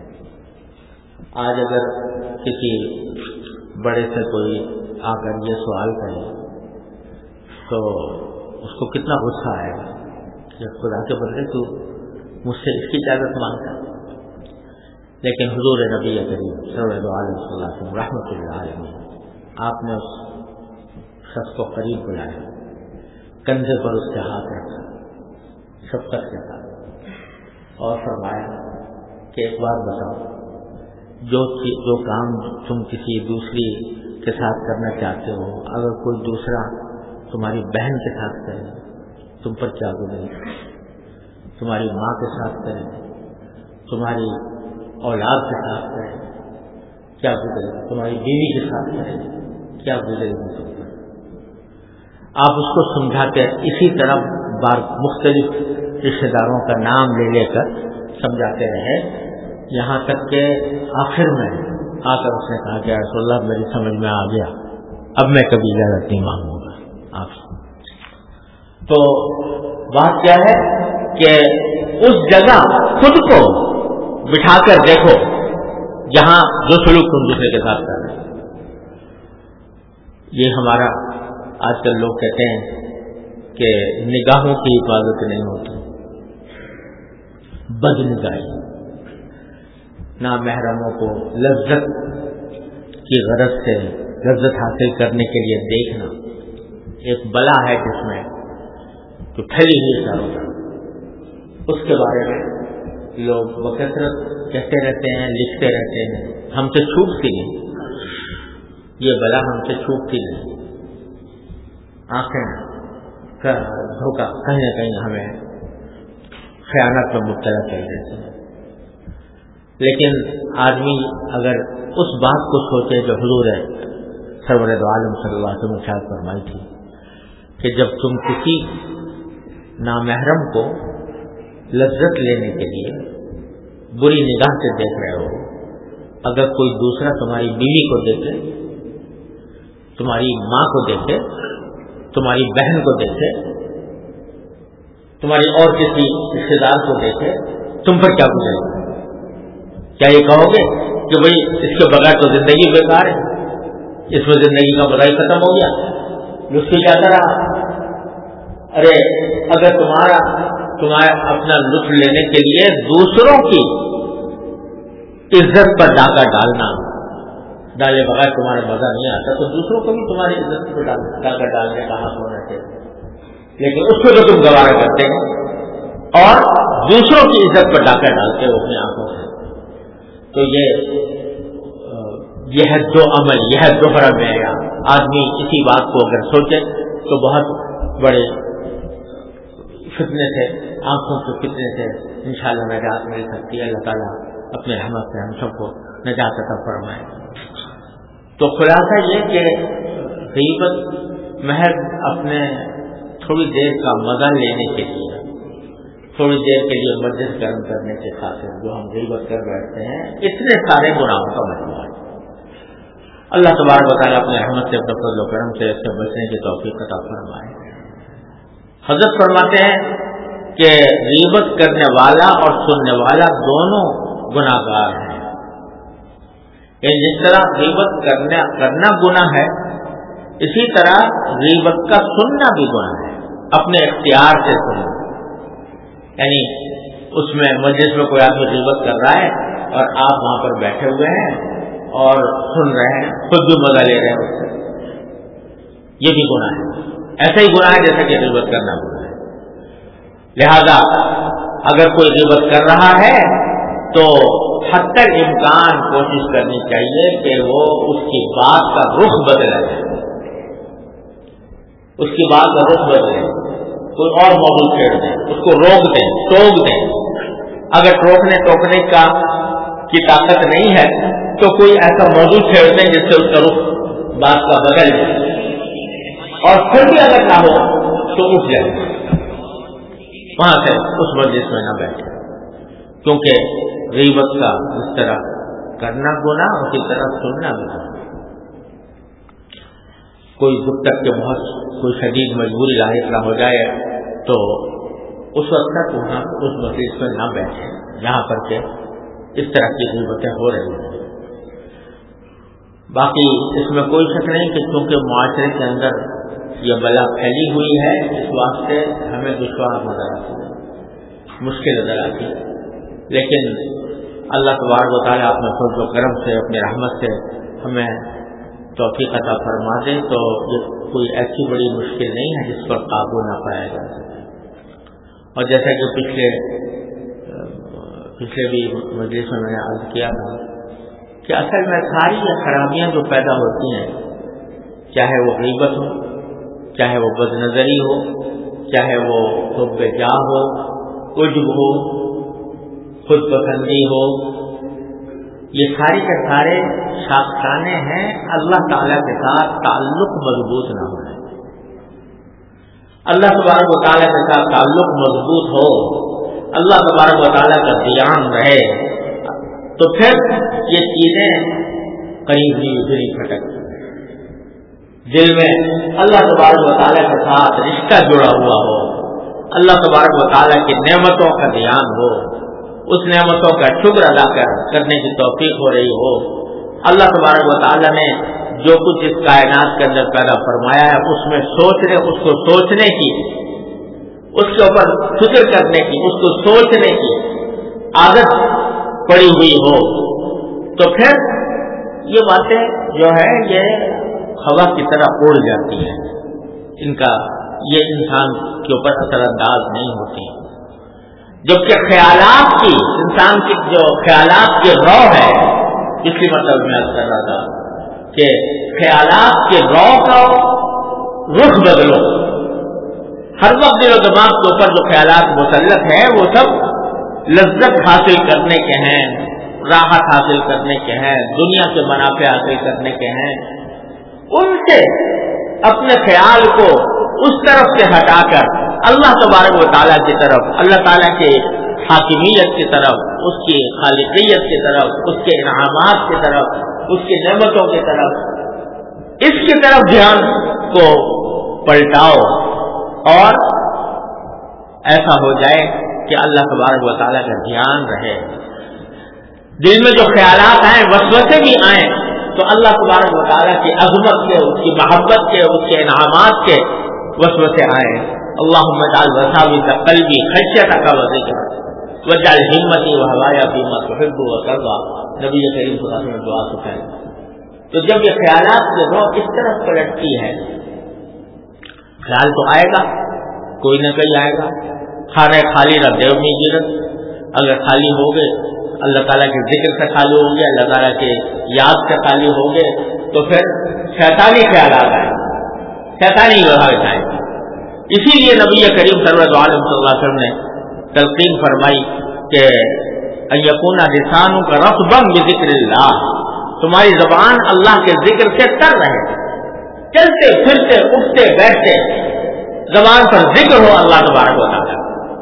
A: آج اگر کسی بڑے سے کوئی آ کر یہ سوال کرے تو اس کو کتنا غصہ آئے گا کہ خدا کے بدلے تو مجھ سے اس کی اجازت مانگتا۔ لیکن حضور نبی کریم صلی اللہ علیہ وسلم رحمۃ اللہ علیہ، آپ نے اس شخص کو قریب بلایا، کندھے پر اس کے ہاتھ رکھا شفقت کے ساتھ، اور فرمایا کہ ایک بات بتاؤ، جو کام تم کسی دوسری کے ساتھ کرنا چاہتے ہو، اگر کوئی دوسرا تمہاری بہن کے ساتھ کرے تم پر کیا گزرے گی؟ تمہاری ماں کے ساتھ کرے، تمہاری اولاد کے ساتھ کرے کیا گزرے گی؟ تمہاری بیوی کے ساتھ کرے کیا گزرے گی تم پر؟ آپ اس کو سمجھاتے اسی طرح مختلف رشتے داروں کا نام لے لے کر سمجھاتے رہے، یہاں تک کہ آخر میں آ کر اس نے کہا کہ رسول اللہ میری سمجھ میں آ گیا، اب میں کبھی اجازت نہیں مانگوں گا آپ سے۔ تو بات کیا ہے کہ اس جگہ خود کو بٹھا کر دیکھو جہاں جو سلوک تم دوسرے کے ساتھ کر رہے ہیں۔ یہ ہمارا آج کل لوگ کہتے ہیں کہ نگاہوں کی حفاظت نہیں ہوتی، بد نگاہی، نامحرموں کو لذت کی غرض سے لذت حاصل کرنے کے لیے دیکھنا ایک بلا ہے جس میں جو پھیلی ہوئی چاروں طرف۔ اس کے بارے میں لوگ بکثرت کہتے رہتے ہیں، لکھتے رہتے ہیں، ہم سے چھوٹتی نہیں، یہ بلا ہم سے چھوٹتی نہیں۔ آنکھیں کا دھوکہ کہیں نہ کہیں ہمیں خیانت میں مبتلا کر دیتے ہیں۔ لیکن آدمی اگر اس بات کو سوچے جو حضور سرور دو عالم صلی اللہ علیہ وسلم نے ارشاد فرمائی تھی کہ جب تم کسی نامحرم کو لذت لینے کے لیے بری نگاہ سے دیکھ رہے ہو، اگر کوئی دوسرا تمہاری بیوی کو دیکھے، تمہاری ماں کو دیکھے، تمہاری بہن کو دیکھے، تمہاری اور کسی رشتے دار کو دیکھے، تم پر کیا گزرے گا؟ کیا یہ کہو گے کہ بھئی اس کے بغیر تو زندگی بیکار ہے، اس میں زندگی کا مزہ ہی ختم ہو گیا، اس کی کیا کرا؟ ارے اگر تمہارا اپنا لطف لینے کے لیے دوسروں کی عزت پر ڈاکہ ڈالے بغیر تمہارا مزہ نہیں آتا، تو دوسروں کو بھی تمہاری عزت پر ڈاکہ ڈالنے کا حق ہونا چاہیے۔ لیکن اس کو جو تم گوارا کرتے ہیں اور دوسروں کی عزت پر ڈاکہ ڈالتے ہو اپنی آنکھوں سے، تو یہ ہے دو عمل، یہ ہے دوہرا معیار۔ آدمی اسی بات کو اگر سوچے تو بہت بڑے فتنے سے، آنکھوں کے فتنے سے انشاءاللہ نجات مل سکتی ہے۔ اللہ تعالیٰ اپنے رحمت سے ہم سب کو نجات عطا فرمائے۔ تو خلاصہ یہ کہ غیبت محض اپنے تھوڑی دیر کا مزہ لینے کے لیے، تھوڑی دیر کے لیے مجلس گرم کرنے کے خاطر جو ہم غیبت کر بیٹھتے ہیں، اتنے سارے گناہوں کا مجموعہ ہے۔ اللہ تبارک و تعالیٰ اپنے رحمت سے، اپنے فضل و کرم سے اس سے بچنے کی توفیق عطا فرمائے۔ حضرت فرماتے ہیں کہ غیبت کرنے والا اور سننے والا دونوں گناہگار ہیں۔ جس طرح غیبت کرنا گناہ ہے، اسی طرح غیبت کا سننا بھی گناہ ہے، اپنے اختیار سے سننا۔ یعنی اس میں مجلس میں کوئی آدمی غیبت کر رہا ہے اور آپ وہاں پر بیٹھے ہوئے ہیں اور سن رہے ہیں، خود بھی مزہ لے رہے ہیں اس سے، یہ بھی گناہ ہے، ایسا ہی گناہ ہے جیسا کہ غیبت کرنا گناہ ہے۔ لہذا اگر کوئی غیبت کر رہا ہے تو حتی الامکان کوشش کرنی چاہیے کہ وہ اس کی بات کا رخ بدلے، اس کی بات کا رخ بدلے، کوئی اور موضوع چھیڑ دیں، اس کو روک دیں، ٹوک دیں۔ اگر روکنے ٹوکنے کی طاقت نہیں ہے تو کوئی ایسا موضوع چھیڑ دیں جس سے اس کا رخ بات کا بدل جائے، اور پھر بھی اگر نہ ہو تو اٹھ جائے، وہاں سے اس مجلس میں نہ بیٹھے، کیونکہ غیبت کا اس طرح کرنا گناہ، اسی طرح سننا گناہ۔ کوئی جب تک کہ بہت کوئی شدید مجبوری لاحق نہ ہو جائے تو اس وقت تک وہاں اس مجلس میں نہ بیٹھے جہاں پر کہ اس طرح کی غیبتیں ہو رہی ہیں۔ باقی اس میں کوئی شک نہیں کہ چونکہ معاشرے کے اندر یہ بلا پھیلی ہوئی ہے، اس واسطے ہمیں دشوار نظر آتی ہے، مشکل نظر آتی ہے، لیکن اللہ تبارک و تعالیٰ اپنے فضل و کرم سے، اپنی رحمت سے ہمیں توفیق عطا فرما دے تو یہ کوئی ایسی بڑی مشکل نہیں ہے جس پر قابو نہ پایا جا سکے۔ اور جیسا کہ پچھلے بھی مجلس میں نے عرض کیا تھا کہ اصل میں ساری یہ خرابیاں جو پیدا ہوتی ہیں، چاہے وہ غیبت ہو، چاہے وہ بد نظری ہو، چاہے وہ حب جاہ ہو، عجب ہو، خود پسندی ہو، یہ ساری کے سارے شاخسانے ہیں اللہ تعالیٰ کے ساتھ تعلق مضبوط نہ ہونا۔ اللہ تبارک و تعالیٰ کے ساتھ تعلق مضبوط ہو، اللہ تبارک و تعالیٰ کا دھیان رہے تو پھر یہ چیزیں قریب ہی ادھری پھٹک، دل میں اللہ تبارک و تعالیٰ کے ساتھ رشتہ جڑا ہوا ہو، اللہ تبارک و تعالیٰ کی نعمتوں کا دھیان ہو، اس نعمتوں کا شکر ادا کرنے کی توفیق ہو رہی ہو، اللہ تبارک و تعالیٰ نے جو کچھ اس کائنات کے اندر پیدا فرمایا ہے اس میں اس کو سوچنے کی، اس کے اوپر فکر کرنے کی، اس کو سوچنے کی عادت پڑی ہوئی ہو، تو پھر یہ باتیں جو ہے یہ ہوا کی طرح اڑ جاتی ہیں، ان کا یہ انسان کے اوپر اثر انداز نہیں ہوتی۔ جبکہ خیالات کی، انسان کی جو خیالات کی رو ہے، اسی مطلب میں عرض کر رہا تھا کہ خیالات کے رو کا رخ بدلو، ہر وقت دل و دماغ کے اوپر جو خیالات مسلط ہیں وہ سب لذت حاصل کرنے کے ہیں، راحت حاصل کرنے کے ہیں، دنیا کے منافع حاصل کرنے کے ہیں، ان سے اپنے خیال کو اس طرف سے ہٹا کر اللہ تبارک و تعالیٰ کی طرف، اللہ تعالیٰ کے حاکمیت کی طرف، اس کی خالقیت کی طرف، اس کے انعامات کی طرف، اس کی نعمتوں کی طرف، اس کی طرف دھیان کو پلٹاؤ اور ایسا ہو جائے کہ اللہ تبارک و تعالیٰ کا دھیان رہے۔ دل میں جو خیالات آئیں، وسوسے بھی آئیں، تو اللہ تبارک و تعالیٰ کی عظمت کے، اس کی محبت کے، اس کے انعامات کے وسوسے آئیں۔ اللہم اجعل وساوس قلبی خشیتک وذکرک واجعل ہمتی وہوایا فیما تحب وترضی، نبی کریم صلی اللہ علیہ وسلم دعا سکھائے۔ تو جب یہ خیالات کے روح اس طرح پلٹتی ہے، خیال تو آئے گا، کوئی نہ کوئی آئے گا، کھانے خالی نہ دیو میں گرت، اگر خالی ہو گئے اللہ تعالیٰ کے ذکر سے خالی ہو گئے، اللہ تعالیٰ کے یاد سے خالی ہو گئے، تو پھر شیطانی خیالات آئیں، شیطانی بہاوت آئیں۔ اسی لیے نبی کریم صلی اللہ علیہ وسلم نے تلقین فرمائی کہ ان یکون لسانک رطبا بذکر اللہ، تمہاری زبان اللہ کے ذکر سے تر رہے، چلتے پھرتے اٹھتے بیٹھتے زبان پر ذکر ہو اللہ تبارک و تعالیٰ۔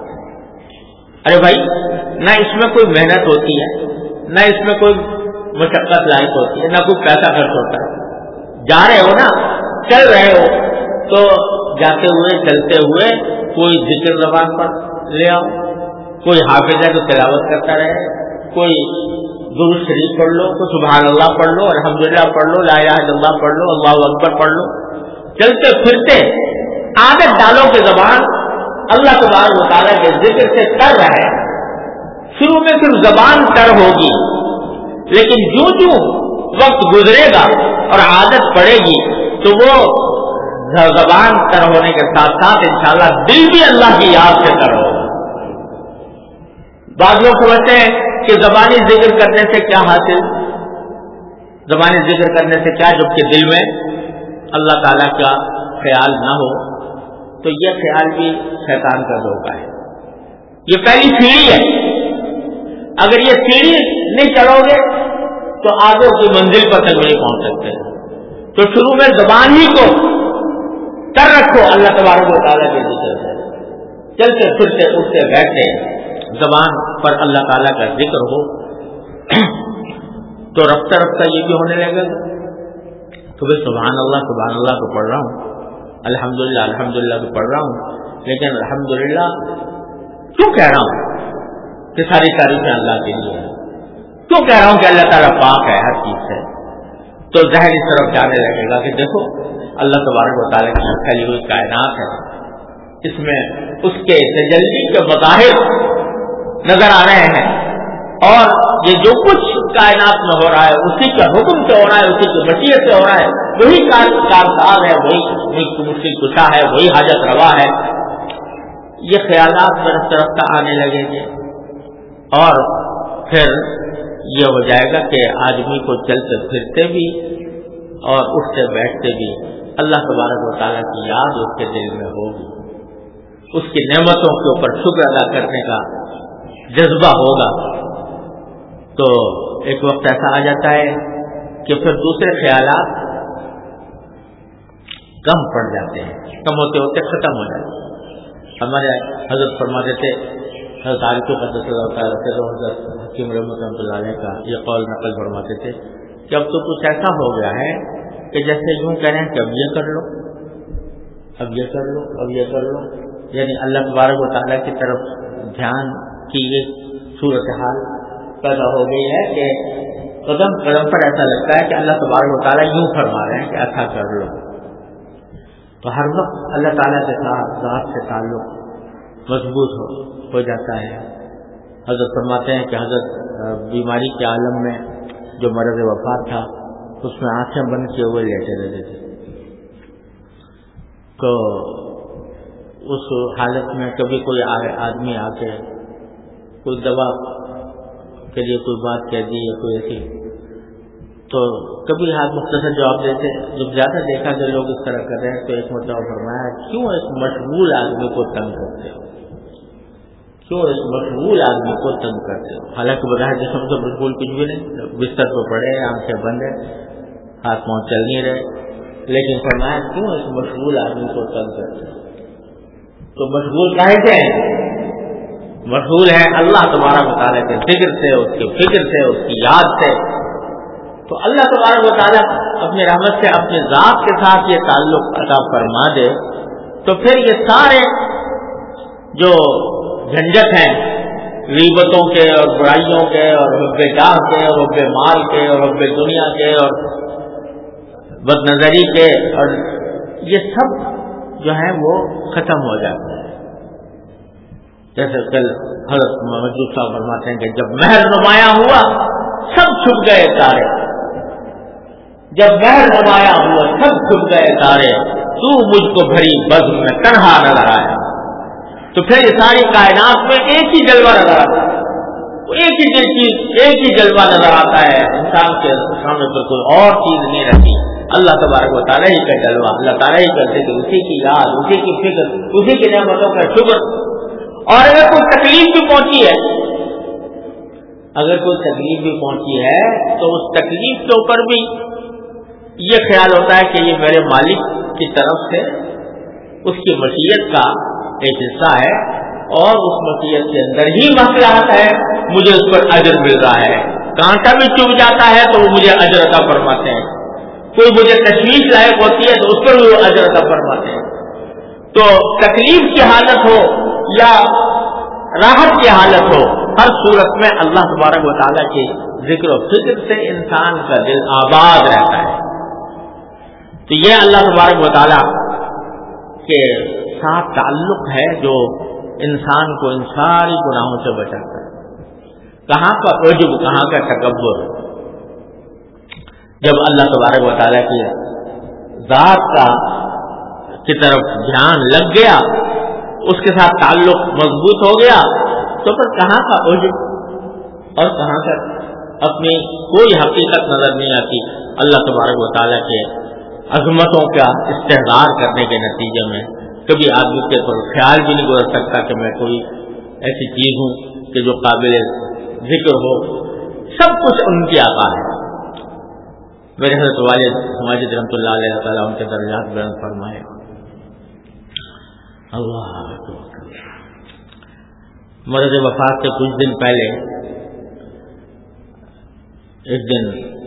A: ارے بھائی، نہ اس میں کوئی محنت ہوتی ہے، نہ اس میں کوئی مشقت لاحق ہوتی ہے، نہ کوئی پیسہ خرچ ہوتا ہے، جا رہے ہو نا، چل رہے ہو، تو جاتے ہوئے چلتے ہوئے کوئی ذکر زبان پر لے آؤ، کوئی حافظ ہے تو تلاوت کرتا رہے، کوئی درود شریف پڑھ لو، کوئی سبحان اللہ پڑھ لو، الحمدللہ پڑھ لو، لا الہ الا اللہ پڑھ لو، اللہ اکبر پڑھ لو، چلتے پھرتے عادت ڈالو کہ زبان اللہ تبارک و تعالیٰ کے ذکر سے تر رہے. شروع میں صرف زبان تر ہوگی، لیکن جو جو وقت گزرے گا اور عادت پڑے گی تو وہ زبان تر ہونے کے ساتھ ساتھ انشاءاللہ دل بھی اللہ کی یاد سے تر ہوگا. بعض لوگ سمجھتے ہیں کہ زبانی ذکر کرنے سے کیا حاصل، زبانی ذکر کرنے سے کیا، جبکہ دل میں اللہ تعالیٰ کا خیال نہ ہو. تو یہ خیال بھی شیطان کا دھوکہ ہے. یہ پہلی سیڑھی ہے. اگر یہ سیڑھی نہیں چڑھو گے تو آگے کی منزل پر تک نہیں پہنچ سکتے. تو شروع میں زبان ہی کو کر رکھو اللہ تبارک و تعالیٰ کے ذکر سے. چلتے پھرتے اٹھتے بیٹھتے زبان پر اللہ تعالیٰ کا ذکر ہو تو رفتہ رفتہ یہ بھی ہونے لگے گا تو بھائی سبحان اللہ تو پڑھ رہا ہوں، الحمدللہ تو پڑھ رہا ہوں، لیکن الحمدللہ کیوں کہہ رہا ہوں کہ ساری تعریفیں اللہ کے لیے ہیں، کیوں کہہ رہا ہوں کہ اللہ تعالیٰ پاک ہے ہر چیز سے. تو ذہن اس طرف جانے لگے گا کہ دیکھو اللہ تبارک و تعالیٰ کی پھیلی ہوئی کائنات ہے، اس میں اس کے تجلی کے مظاہر نظر آ رہے ہیں، اور یہ جو کچھ کائنات میں ہو رہا ہے اسی کا حکم سے ہو رہا ہے، اسی کی مشیت سے ہو رہا ہے، وہی کارساز ہے، وہی مشکل کشا ہے، وہی حاجت روا ہے. یہ خیالات برستے رفتہ آنے لگیں گے اور پھر یہ ہو جائے گا کہ آدمی کو چلتے پھرتے بھی اور اٹھتے بیٹھتے بھی اللہ تبارک و تعالیٰ کی یاد اس کے دل میں ہوگی، اس کی نعمتوں کے اوپر شکر ادا کرنے کا جذبہ ہوگا. تو ایک وقت ایسا آ جاتا ہے کہ پھر دوسرے خیالات کم پڑ جاتے ہیں، کم ہوتے ہوتے ختم ہو جاتے ہیں. ہمارے حضرت فرماتے تھے، حضرت عارف قدس اللہ تعالیٰ سے حضرت حکیم رحمۃ اللہ علیہ کا یہ قول نقل فرماتے تھے کہ اب تو کچھ ایسا ہو گیا ہے کہ جیسے یوں کہہ رہے ہیں کہ اب یہ کر لو، اب یہ کر لو، اب یہ کر لو، یعنی اللہ تبارک و تعالیٰ کی طرف دھیان کی یہ صورتحال پیدا ہو گئی ہے کہ قدم قدم پر ایسا لگتا ہے کہ اللہ تبارک و تعالیٰ یوں فرما رہے ہیں کہ ایسا کر لو. تو ہر وقت اللہ تعالیٰ کے ساتھ ذات سے تعلق مضبوط ہو جاتا ہے. حضرت فرماتے ہیں کہ حضرت بیماری کے عالم میں جو مرض وفات تھا اس میں آنکھیں بند کیے ہوئے لیٹے رہتے تھے. تو اس حالت میں کبھی کوئی آدمی آ کے کوئی دوا کے لیے کوئی بات کہہ دی یا کوئی ایسی، تو کبھی ہاتھ مختصر جواب دیتے. جب زیادہ دیکھا کہ لوگ اس طرح کر رہے ہیں تو ایک مرتبہ فرمایا کیوں ایک مشغول آدمی کو تنگ کرتے ہو، کیوں ایک مشغول آدمی کو تنگ کرتے ہو. حالانکہ بظاہر جسم سے مشغول کچھ بھی نہیں، بستر پہ پڑے، آنکھیں بند ہے، ہاتھ پاؤں چل نہیں رہے، لیکن فرمایا کیوں ایک مشغول آدمی کو تنگ کرتے ہو. تو مشغول کاہے سے ہیں؟ مشغول ہے اللہ تبارک و تعالیٰ کے ذکر سے، اس کی فکر سے، اس کی یاد سے. تو اللہ تبارک و تعالیٰ اپنی رحمت سے اپنے ذات کے ساتھ یہ تعلق عطا فرما دے تو پھر یہ سارے جو جھنجٹ ہیں غیبتوں کے اور برائیوں کے اور حب جاہ کے اور حب مال کے اور حب دنیا کے اور بد نظری کے، اور یہ سب جو ہیں وہ ختم ہو جاتے ہیں. جیسے کل حضرت محمد صاحب فرماتے ہیں کہ جب مہر نمایاں ہوا سب چھپ گئے تارے، جب مہر نمایاں ہوا سب چھپ گئے تارے، تو مجھ کو بھری بزم میں تنہا نظر آیا. تو پھر یہ ساری کائنات میں ایک ہی جلوہ نظر آتا ہے، ایک ہی جلوہ نظر آتا ہے. انسان کے سامنے پر کوئی اور چیز نہیں رہتی، اللہ تبارک و تعالیٰ ہی کا جلوہ، اللہ تعالیٰ ہی کا ذکر، اسی کی یاد، اسی کی فکر، اسی کی نعمتوں کا شکر. اور اگر کوئی تکلیف بھی پہنچی ہے، اگر کوئی تکلیف بھی پہنچی ہے تو اس تکلیف کے اوپر بھی یہ خیال ہوتا ہے کہ یہ میرے مالک کی طرف سے اس کی مشیت کا ایک حصہ ہے اور اس مشیت کے اندر ہی مصلحت ہے، مجھے اس پر اجر مل رہا ہے. کانٹا بھی چبھ جاتا ہے تو وہ مجھے اجر عطا فرماتے ہیں، کوئی مجھے تشویش لائق ہوتی ہے تو اس پر بھی وہ اجر عطا فرماتے ہیں. تو تکلیف کی حالت ہو یا راحت کی حالت ہو، ہر صورت میں اللہ تبارک و تعالیٰ کے ذکر و فکر سے انسان کا دل آباد رہتا ہے. تو یہ اللہ تبارک و تعالیٰ کے ساتھ تعلق ہے جو انسان کو ان ساری گناہوں سے بچاتا ہے. کہاں کا عجب، کہاں کا تکبر. جب اللہ تبارک و تعالیٰ کی ذات کی طرف دھیان لگ گیا، اس کے ساتھ تعلق مضبوط ہو گیا، تو پھر کہاں کا عجب اور کہاں کا اپنی کوئی حقیقت نظر نہیں آتی. اللہ تبارک و تعالیٰ کے عظمتوں کا استحضار کرنے کے نتیجے میں کبھی آدمی کے پر خیال بھی نہیں گزر سکتا کہ میں کوئی ایسی چیز ہوں کہ جو قابل ذکر ہو. سب کچھ ان کی عطا ہے. میرے حضرت والد ماجد رحمۃ اللہ علیہ تعالیٰ ان کے درجات بلند فرمائے. اللہ مرد وفات سے کچھ دن پہلے ایک دن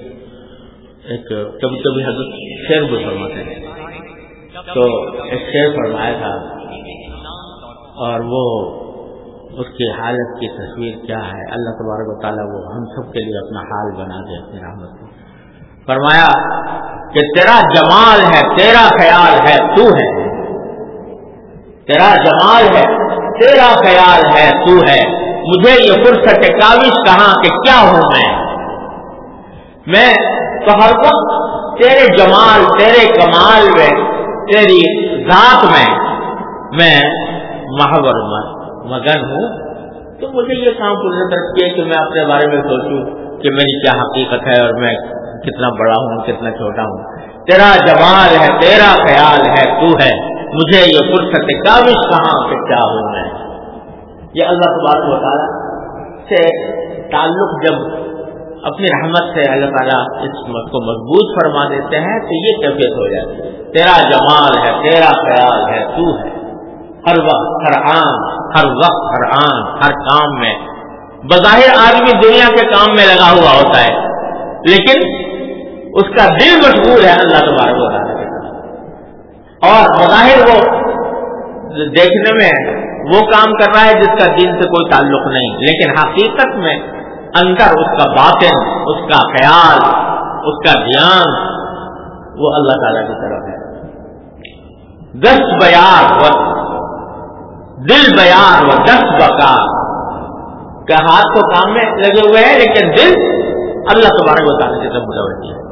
A: کبھی کبھی حضرت شعر بھی فرماتے ہیں، تو ایک شعر فرمایا تھا، اور وہ اس کی حالت کی تصویر کیا ہے. اللہ تبارک و تعالیٰ وہ ہم سب کے لیے اپنا حال بنا دے اپنی رحمت کو. فرمایا کہ تیرا جمال ہے، تیرا خیال ہے، تو ہے. تیرا جمال ہے، تیرا خیال ہے، تو ہے. مجھے یہ فرصت کاوش کہاں کہ کیا ہوں میں تو ہر وقت تیرے جمال، تیرے کمال میں، تیری ذات میں محور مگن ہوں. تو مجھے یہ کام فرصت رکھتی ہے کہ میں اپنے بارے میں سوچوں کہ میری کیا حقیقت ہے اور میں کتنا بڑا ہوں، کتنا چھوٹا ہوں. تیرا جمال ہے، تیرا خیال ہے، تو ہے. مجھے یہ فرصت کاوش کہاں کہ کیا ہوں میں. یہ اللہ تبارک و تعالیٰ سے تعلق جب اپنی رحمت سے اللہ تعالیٰ اس کو مضبوط فرما دیتے ہیں تو یہ کیفیت ہو جاتی ہے. تیرا جمال ہے، تیرا خیال ہے، تو ہے. ہر وقت، ہر آن، ہر وقت، ہر آن، ہر کام میں. بظاہر آدمی دنیا کے کام میں لگا ہوا ہوتا ہے، لیکن اس کا دل مشغول ہے اللہ تبارک و تعالیٰ کے ساتھ. اور بظاہر وہ دیکھنے میں وہ کام کر رہا ہے جس کا دین سے کوئی تعلق نہیں، لیکن حقیقت میں اندر اس کا باطن، اس کا خیال، اس کا دھیان وہ اللہ تعالیٰ کی طرف ہے. دست بیار و دل بیار و دست بکار کا ہاتھ تو کام میں لگے ہوئے ہیں لیکن دل اللہ تبارک و تعالیٰ کی طرف متوجہ ہے.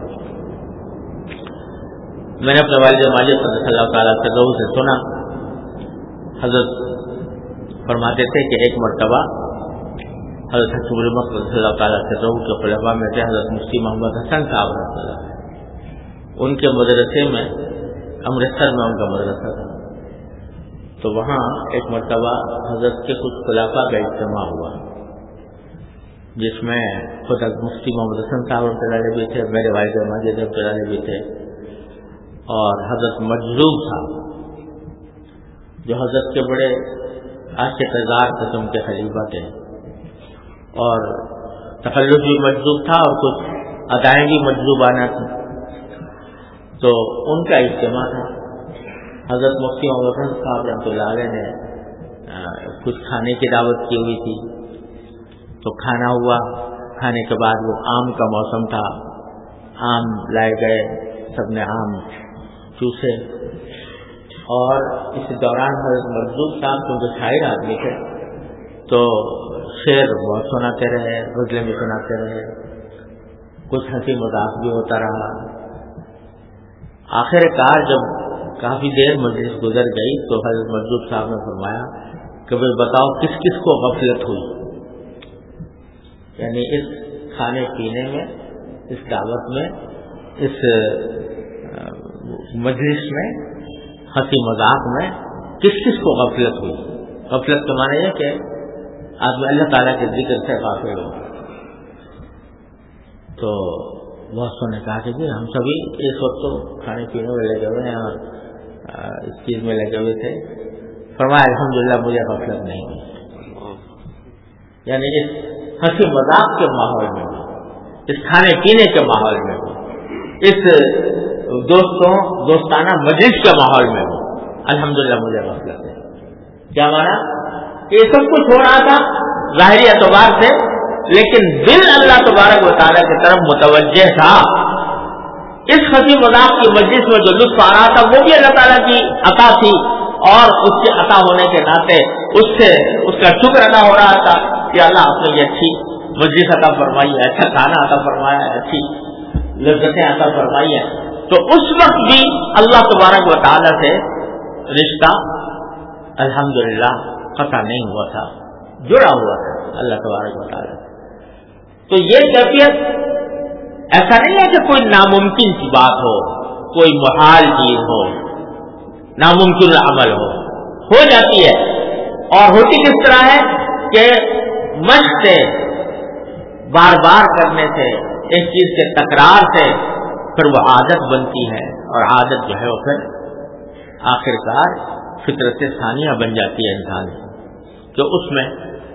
A: میں نے اپنے والد ماجد صلی اللہ تعالیٰ سے سنا، حضرت فرماتے تھے کہ ایک مرتبہ حضرت حکیم الامت صلی اللہ تعالیٰ کے خلفاء میں سے حضرت مفتی محمد حسن صاحب رحمۃ اللہ، ان کے مدرسے میں امرتسر میں ان کا مدرسہ تھا، تو وہاں ایک مرتبہ حضرت کے کچھ خلفاء کا اجتماع ہوا جس میں خود مفتی محمد حسن صاحب رحمۃ اللہ بھی تھے، میرے والد ماجد رحمۃ اللہ بھی تھے، اور حضرت مجذوب صاحب جو حضرت کے بڑے عاشق زار قسم کے خلیفہ تھے، اور تخلص بھی مجذوب تھا اور کچھ ادائیں بھی مجذوبانہ تھیں. تو ان کا اجتماع تھا. حضرت مفتی محمد حسن صاحب رحمۃ اللہ علیہ نے کچھ کھانے کی دعوت کی ہوئی تھی، تو کھانا ہوا. کھانے کے بعد وہ آم کا موسم تھا، آم لائے گئے، سب نے آم چوسے، اور اس دوران حضرت مجذوب صاحب کیونکہ شاعر آدمی تھے تو شعر بہت سناتے رہے، غزلیں بھی سناتے رہے، کچھ ہنسی مذاق بھی ہوتا رہا. آخر کار جب کافی دیر مجلس گزر گئی تو حضرت مجذوب صاحب نے فرمایا کہ بھائی بتاؤ کس کس کو غفلت ہوئی، یعنی اس کھانے پینے میں، اس دعوت میں، اس مجلس میں، ہنسی مذاق میں کس کس کو غفلت ہوئی. غفلت کا معنی یہ کہ آدمی اللہ تعالیٰ کے ذکر سے غافل ہو. تو بہت سو نے کہا کہ جی ہم سبھی اس وقت تو کھانے پینے میں لگے ہوئے ہیں اور اس چیز میں لگے ہوئے تھے. فرمایا الحمدللہ مجھے غفلت نہیں ہوئی. یعنی اس ہنسی مذاق کے ماحول میں بھی، اس کھانے پینے کے ماحول میں بھی، اس دوستانہ مجلس کے ماحول میں بھی الحمدللہ مجھے غفلت نہیں. کیا مانا؟ یہ سب کچھ ہو رہا تھا ظاہری اعتبار سے، لیکن دل اللہ تبارک و تعالیٰ کی طرف متوجہ تھا. اس ہنسی مذاق کی مجلس میں جو لطف آ رہا تھا وہ بھی اللہ تعالیٰ کی عطا تھی، اور اس کے عطا ہونے کے ناطے اس سے اس کا شکر ادا ہو رہا تھا کہ اللہ آپ نے یہ اچھی مجلس عطا فرمائی ہے، اچھا کھانا عطا فرمایا ہے، اچھی لذتیں عطا فرمائی ہے، تو اس وقت بھی اللہ تبارک و تعالی سے رشتہ الحمدللہ قطع نہیں ہوا تھا، جڑا ہوا تھا اللہ تبارک و تعالی سے۔ تو یہ کیفیت ایسا نہیں ہے کہ کوئی ناممکن سی بات ہو، کوئی محال چیز ہو، ناممکن عمل ہو جاتی ہے، اور ہوتی کس طرح ہے کہ مشق سے، بار بار کرنے سے، ایک چیز کے تکرار سے پھر وہ عادت بنتی ہے، اور عادت جو ہے وہ پھر آخرکار فطرت ثانیہ بن جاتی ہے انسان کہ اس میں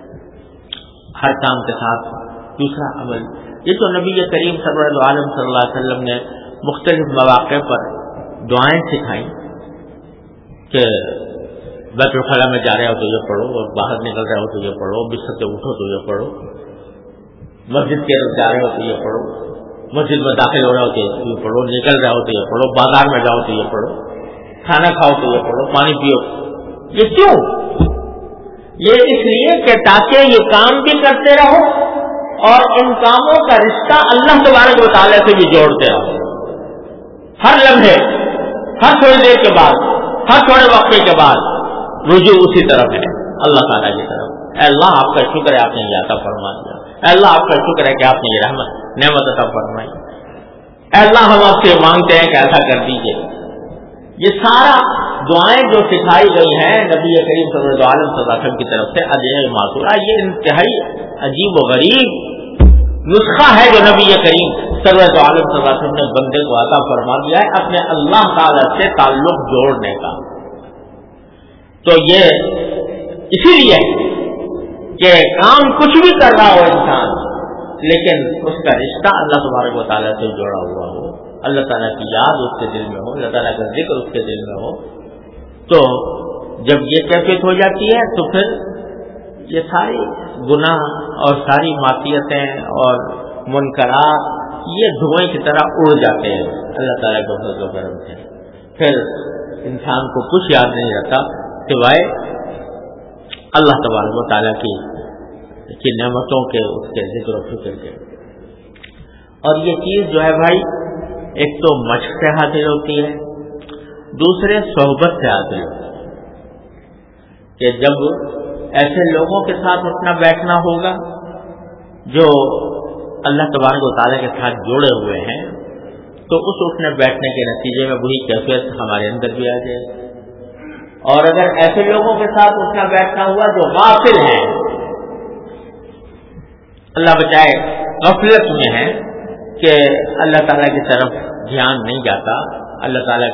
A: ہر کام کے ساتھ دوسرا عمل۔ یہ تو نبی کریم سرور عالم صلی اللہ علیہ وسلم نے مختلف مواقع پر دعائیں سکھائیں کہ بیت الخلاء میں جا رہے ہو تو یہ پڑھو، اور باہر نکل رہے ہو تو یہ پڑھو، بستر سے اٹھو تو یہ پڑھو، مسجد کے طرف جا رہے ہو تو یہ پڑھو، مسجد میں داخل ہو رہے ہو تو یہ پڑھو، نکل رہے ہو تو یہ پڑھو، بازار میں جاؤ تو یہ پڑھو، کھانا کھاؤ تو یہ پڑھو، پانی پیو۔ یہ کیوں؟ یہ اس لیے کہ تاکہ یہ کام بھی کرتے رہو اور ان کاموں کا رشتہ اللہ تبارک و تعالیٰ سے بھی جوڑتے رہو۔ ہر لمحے، ہر تھوڑی دیر کے بعد، ہر تھوڑے وقفے کے بعد رجوع اسی طرف ہے، اللہ تعالیٰ کی طرف۔ اے اللہ آپ کا شکر ہے آپ نے یہ عطا فرما دیا، اے اللہ آپ کا شکر ہے کہ آپ نے یہ نعمت عطا فرمائی، اے اللہ ہم آپ سے مانگتے ہیں کہ ایسا کر دیجیے۔ یہ سارا دعائیں جو سکھائی گئی ہیں نبی کریم صلی اللہ علیہ وسلم کی طرف سے ادعیہ معصورہ، یہ انتہائی عجیب و غریب نسخہ ہے جو نبی کریم صلی اللہ علیہ وسلم نے بندے کو عطا فرما دیا ہے اپنے اللہ تعالی سے تعلق جوڑنے کا۔ تو یہ اسی لیے کہ کام کچھ بھی کر رہا ہو انسان، لیکن اس کا رشتہ اللہ تبارک و تعالیٰ سے جوڑا ہوا ہو، اللہ تعالیٰ کی یاد اس کے دل میں ہو، اللہ تعالیٰ کا ذکر اس کے دل میں ہو، تو جب یہ کیفیت ہو جاتی ہے تو پھر یہ ساری گناہ اور ساری معصیتیں اور منکرات یہ دھوئیں کی طرح اڑ جاتے ہیں اللہ تعالیٰ کے فضل و کرم سے۔ پھر انسان کو کچھ یاد نہیں رہتا سوائے اللہ تبارک و تعالیٰ کی نعمتوں کے، اس کے ذکر و فکر کے۔ اور یہ چیز جو ہے بھائی ایک تو مشق سے حاصل ہوتی ہے، دوسرے صحبت سے حاصل ہوتی ہے کہ جب ایسے لوگوں کے ساتھ اٹھنا بیٹھنا ہوگا جو اللہ تبارک و تعالیٰ کے ساتھ جڑے ہوئے ہیں، تو اس اٹھنے بیٹھنے کے نتیجے میں وہی کیفیت ہمارے اندر بھی آ جائے۔ اور اگر ایسے لوگوں کے ساتھ اٹھنا بیٹھنا ہوا جو غافل ہیں، اللہ بچائے غفلت میں ہیں کہ اللہ تعالیٰ کی طرف دھیان نہیں جاتا، اللہ تعالیٰ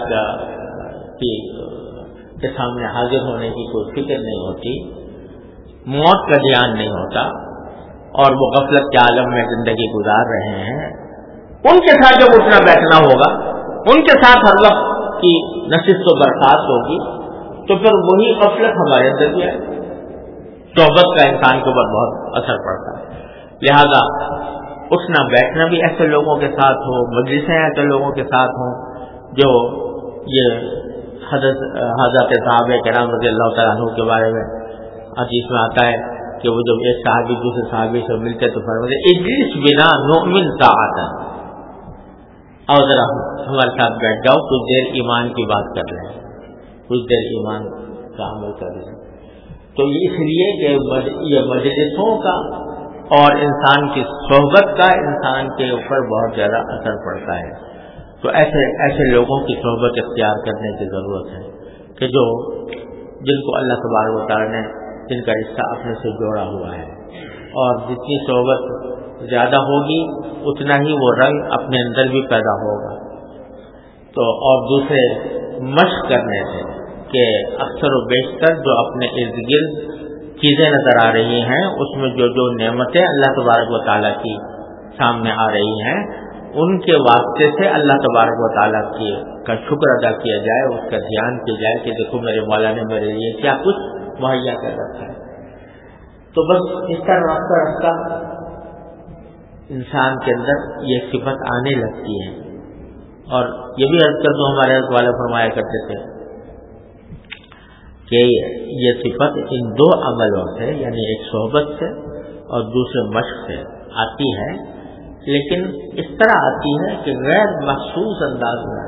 A: کے سامنے حاضر ہونے کی کوئی فکر نہیں ہوتی، موت کا دھیان نہیں ہوتا، اور وہ غفلت کے عالم میں زندگی گزار رہے ہیں، ان کے ساتھ جب اٹھنا بیٹھنا ہوگا، ان کے ساتھ ہر وقت کی نشست و برخاست ہوگی، تو پھر وہی غفلت ہمارے اندر بھی آئے، صحبت کا انسان کے اوپر بہت اثر پڑتا ہے۔ لہذا اٹھنا بیٹھنا بھی ایسے لوگوں کے ساتھ ہو، مجلسیں ایسے لوگوں کے ساتھ ہوں جو یہ حضرت صحابہ کرام رضی اللہ تعالیٰ عنہ کے بارے میں حدیث میں آتا ہے کہ وہ جب ایک صحابی دوسرے صحابی سے ملتے تو فرماتے اجلس بنا نؤمن ساعتا، اور ذرا ہمارے ساتھ بیٹھ جاؤ، کچھ دیر ایمان کی بات کر رہے ہیں، کچھ دیر ایمان کا عمل کر رہے ہیں۔ تو اس لیے کہ یہ مجلسوں کا اور انسان کی صحبت کا انسان کے اوپر بہت زیادہ اثر پڑتا ہے۔ تو ایسے لوگوں کی صحبت اختیار کرنے کی ضرورت ہے کہ جن کو اللہ تبارک و تعالیٰ نے جن کا رشتہ اپنے سے جوڑا ہوا ہے، اور جتنی صحبت زیادہ ہوگی اتنا ہی وہ رنگ اپنے اندر بھی پیدا ہوگا۔ تو اور دوسرے مشق کرنے سے کہ اکثر و بیشتر جو اپنے ارد گرد چیزیں نظر آ رہی ہیں اس میں جو نعمتیں اللہ تبارک و تعالیٰ کی سامنے آ رہی ہیں، ان کے واسطے سے اللہ تبارک و تعالیٰ کا شکر ادا کیا جائے، اس کا دھیان کیا جائے کہ دیکھو میرے مولا نے میرے لیے کیا کچھ مہیا کر رکھا ہے۔ تو بس اس طرح رفتہ رفتہ انسان کے اندر یہ صفت آنے لگتی ہے۔ اور یہ بھی عرض کر دوں، ہمارے والے فرمایا کرتے تھے کہ یہ صفت ان دو عملوں سے یعنی ایک صحبت سے اور دوسرے مشق سے آتی ہے، لیکن اس طرح آتی ہے کہ غیر محسوس انداز میں،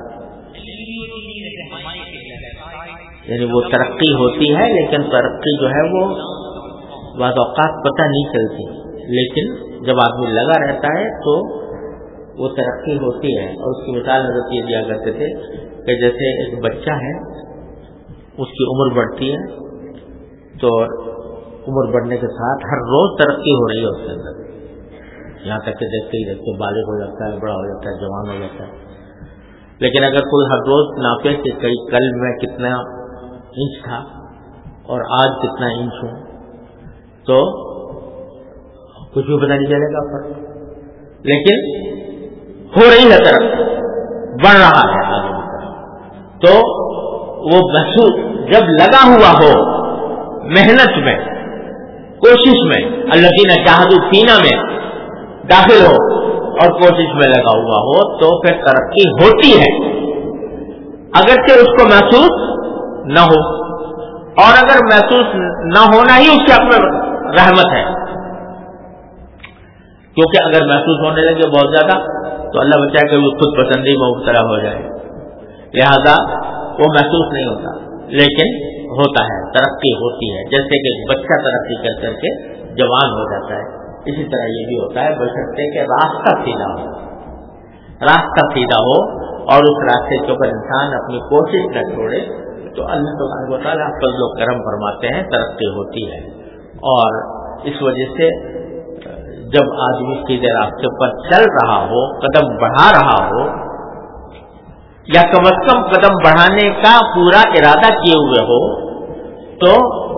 A: یعنی وہ ترقی ہوتی ہے لیکن ترقی جو ہے وہ بعض اوقات پتہ نہیں چلتی، لیکن جب آدمی لگا رہتا ہے تو وہ ترقی ہوتی ہے۔ اور اس کی مثال حضرت یہ دیا کرتے تھے کہ جیسے ایک بچہ ہے، اس کی عمر بڑھتی ہے تو عمر بڑھنے کے ساتھ ہر روز ترقی ہو رہی ہے اس کے اندر، یہاں تک کہ دیکھتے ہی دیکھتے بالغ ہو جاتا ہے، بڑا ہو جاتا ہے، جوان ہو جاتا ہے۔ لیکن اگر کوئی ہر روز ناپے کہ کل میں کتنا انچ تھا اور آج کتنا انچ ہوں تو کچھ بھی پتہ نہیں چلے گا فرق، لیکن ہو رہی ہے ترقی، بڑھ رہا ہے آگے کی طرف، تو وہ محسوس جب لگا ہوا ہو محنت میں، کوشش میں، الذین جاہدوا فینا میں داخل ہو اور کوشش میں لگا ہوا ہو تو پھر ترقی ہوتی ہے، اگرچہ اس کو محسوس نہ ہو، اور اگر محسوس نہ ہونا ہی اس کے حق میں رحمت ہے، کیونکہ اگر محسوس ہونے لگے بہت زیادہ تو اللہ بچائے کہ وہ خود پسندی میں مبتلا ہو جائے، لہذا وہ محسوس نہیں ہوتا، لیکن ہوتا ہے، ترقی ہوتی ہے، جیسے کہ بچہ ترقی کر کر کے جوان ہو جاتا ہے، اسی طرح یہ بھی ہوتا ہے، بشرطے کہ راستہ سیدھا ہو، راستہ سیدھا ہو اور اس راستے کے اوپر انسان اپنی کوشش نہ چھوڑے تو اللہ تبارک و تعالیٰ فضل و کرم فرماتے ہیں، ترقی ہوتی ہے۔ اور اس وجہ سے جب آدمی سیدھے راستے پر چل رہا ہو، قدم بڑھا رہا ہو، یا کم از کم قدم بڑھانے کا پورا ارادہ کیے ہوئے ہو، تو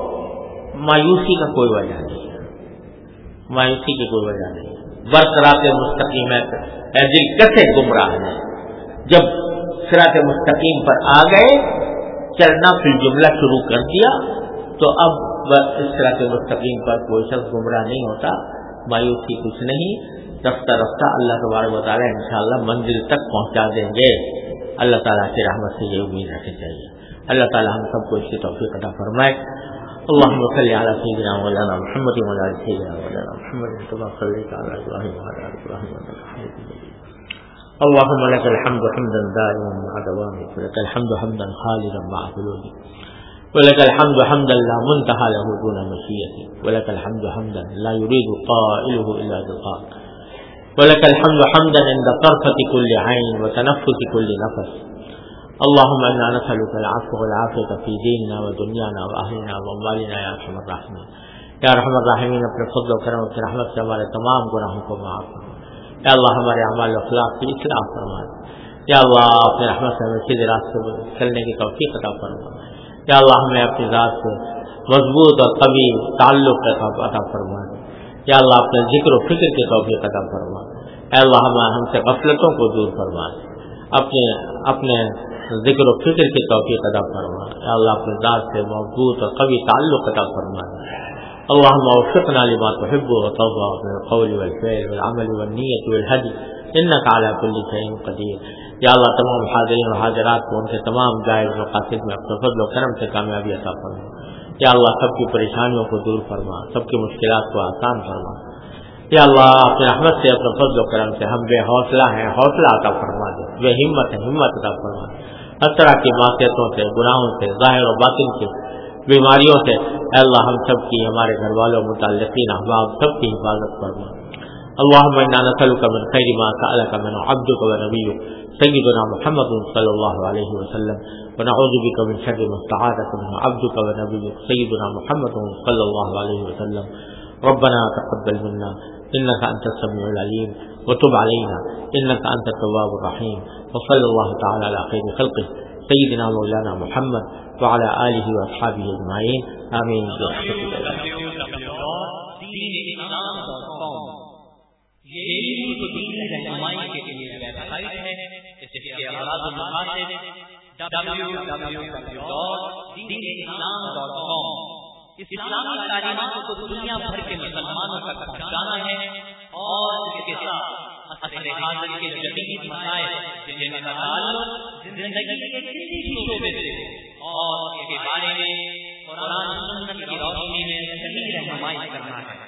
A: مایوسی کا کوئی وجہ نہیں ہے، مایوسی کی کوئی وجہ نہیں ہے۔ برصراط مستقیم ہے، اے دل کسے گمراہ ہے، جب صراط مستقیم پر آ گئے، چلنا فی الجملہ شروع کر دیا تو اب اس صراط مستقیم پر کوئی شخص گمراہ نہیں ہوتا، مایوسی کچھ نہیں، رفتہ رفتہ اللہ تبارک و تعالیٰ انشاءاللہ منزل تک پہنچا دیں گے۔ اللہ تعالیٰ کی رحمت سے یہ امید رکھنی چاہیے۔ اللہ تعالیٰ ہم سب کو اس کی توفیق عطا فرمائے۔ اللهم صل على سيدنا مولانا محمد وعلى آل سيدنا مولانا محمد كما صليت على ابراهيم وعلى ال ابراهيم انك حميد مجيد۔ اللهم لك الحمد حمدا دائما مع دوامك، ولك الحمد حمدا خالدا مع خلودك، ولك الحمد حمدا لا منتهى له دون مشيئتك، ولك الحمد حمدا لا يريد قائله الا رضاك، ولك الحمد حمدا عند طرفة كل عين وتنفس كل نفس۔ اللهم انا نسألك العفو والعافية في ديننا ودنيانا واهلنا واموالنا يا ارحم الراحمين۔ یا ارحم الراحمین، اپنے فضل و کرم کی رحمت سے ہمارے تمام گناہوں کو معاف فرما۔ یا اللہ ہمارے اعمال و اخلاق کی اصلاح فرما۔ یا اللہ اپنے رحمت سے ہمیں سیدھے راستے پر چلنے کی توفیق عطا فرما۔ یا اللہ ہمیں اپنی ذات سے مضبوط اور قوی تعلق عطا فرما۔ یا اللہ اپنے ذکر و فکر کی توفیق عطا فرما۔ اے اللہ ہم سے غفلتوں کو دور فرما، اپنے ذکر و فکر کی توفیق عطا فرما۔ اے اللہ اپنے ذات سے مضبوط اور قوی تعلق عطا فرما۔ اللهم وفقنا لما تحب وترضى من القول والفعل والعمل والنية والهدي انك على كل شيء قدير۔ یا اللہ تمام حاضرین و حاضرات کو ان کے تمام جائز مقاصد میں اپنے فضل و کرم سے کامیابی عطا فرما۔ یا اللہ سب کی پریشانیوں کو دور فرما، سب کی مشکلات کو آسان فرما۔ یا اللہ اپنے رحمت سے اپنے فضل و کرم سے ہم بے حوصلہ ہیں، حوصلہ عطا فرما دے، بے ہمت ہیں، ہمت عطا فرما دے۔ ہر طرح کی معصیتوں سے، گناہوں سے، ظاہر و باطن سے، بیماریوں سے اے اللہ ہم سب کی، ہمارے گھر والوں، متعلقین، احباب سب کی حفاظت فرما۔ اللهم انا نسألك من خير ما سألك منه عبدك ونبيك سيدنا محمد صلى الله عليه وسلم، ونعوذ بك من شر ما استعاذك منه عبدك ونبيك سيدنا محمد صلى الله عليه وسلم۔ ربنا تقبل منا انك انت السميع العليم وتب علينا انك انت التواب الرحيم، وصلى الله تعالى على خير خلقه سيدنا مولانا محمد وعلى آله واصحابه اجمعين آمين۔
B: یہ دین رہنمائی کے لیے ویب سائٹ ہے، اس کے اغراض و مقاصد www.deenislam.com۔ اسلامی تعلیمات کو دنیا بھر کے مسلمانوں تک پہنچانا ہے اور اس کے ساتھ عصر حاضر کے جدید مسائل جن کا تعلق زندگی کے کسی بھی شعبے سے اور اس کے بارے میں قرآن و سنت کی روشنی میں صحیح رہنمائی کرنا ہے۔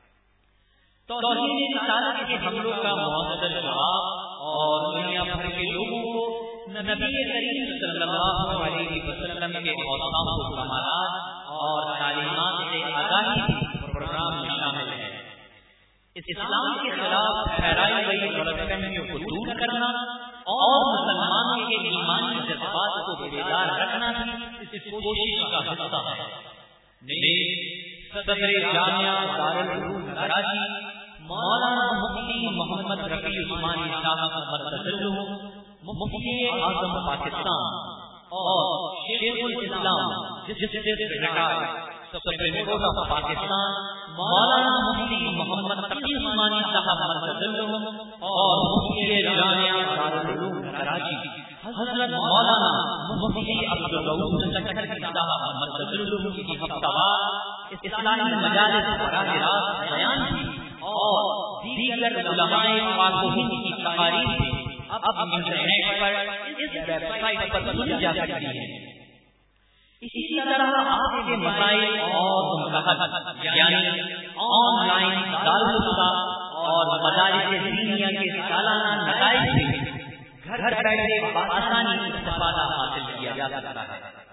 B: توحید رسالت کے حملوں کا مؤثر جواب اور دنیا بھر کے لوگوں کو نبی کریم صلی اللہ علیہ وسلم کے اوصاف و کمالات اور تعلیمات سے آگاہی بھی پروگرام میں شامل ہے۔ اسلام کے خلاف پھیلائی گئی غلط فہمیوں کو دور کرنا اور مسلمانوں کے ایمانی جذبات کو بیدار رکھنا بھی اس کوشش کا حصہ ہے۔ صدر جامعہ دارالعلوم کراچی مولانا مفتی محمد رفیع عثمانی صاحب مرتضی مفتی اعظم پاکستان اور شیخ الاسلام justice retired supreme court of Pakistan مولانا مفتی محمد تقی عثمانی صاحب مرتضی اور مفتی جامعہ دارالعلوم کراچی حضرت مولانا مفتی عبدالرؤوف سکھر صاحب مرتضی کی ہفتہ وار اسلامی مجالس براہ راست بیان کی اور دیگر علماء پاک و ہند کی تقاریر بھی اب انٹرنیٹ پر اس ویب سائٹ پر سنی جا سکتی ہے۔ اسی طرح آپ کے مسائل اور مقاصد یعنی آن لائن دارالفتا اور مدارس دینیہ کے سالانہ نتائج سے گھر بیٹھے بآسانی استفادہ حاصل کیا جا سکتا ہے۔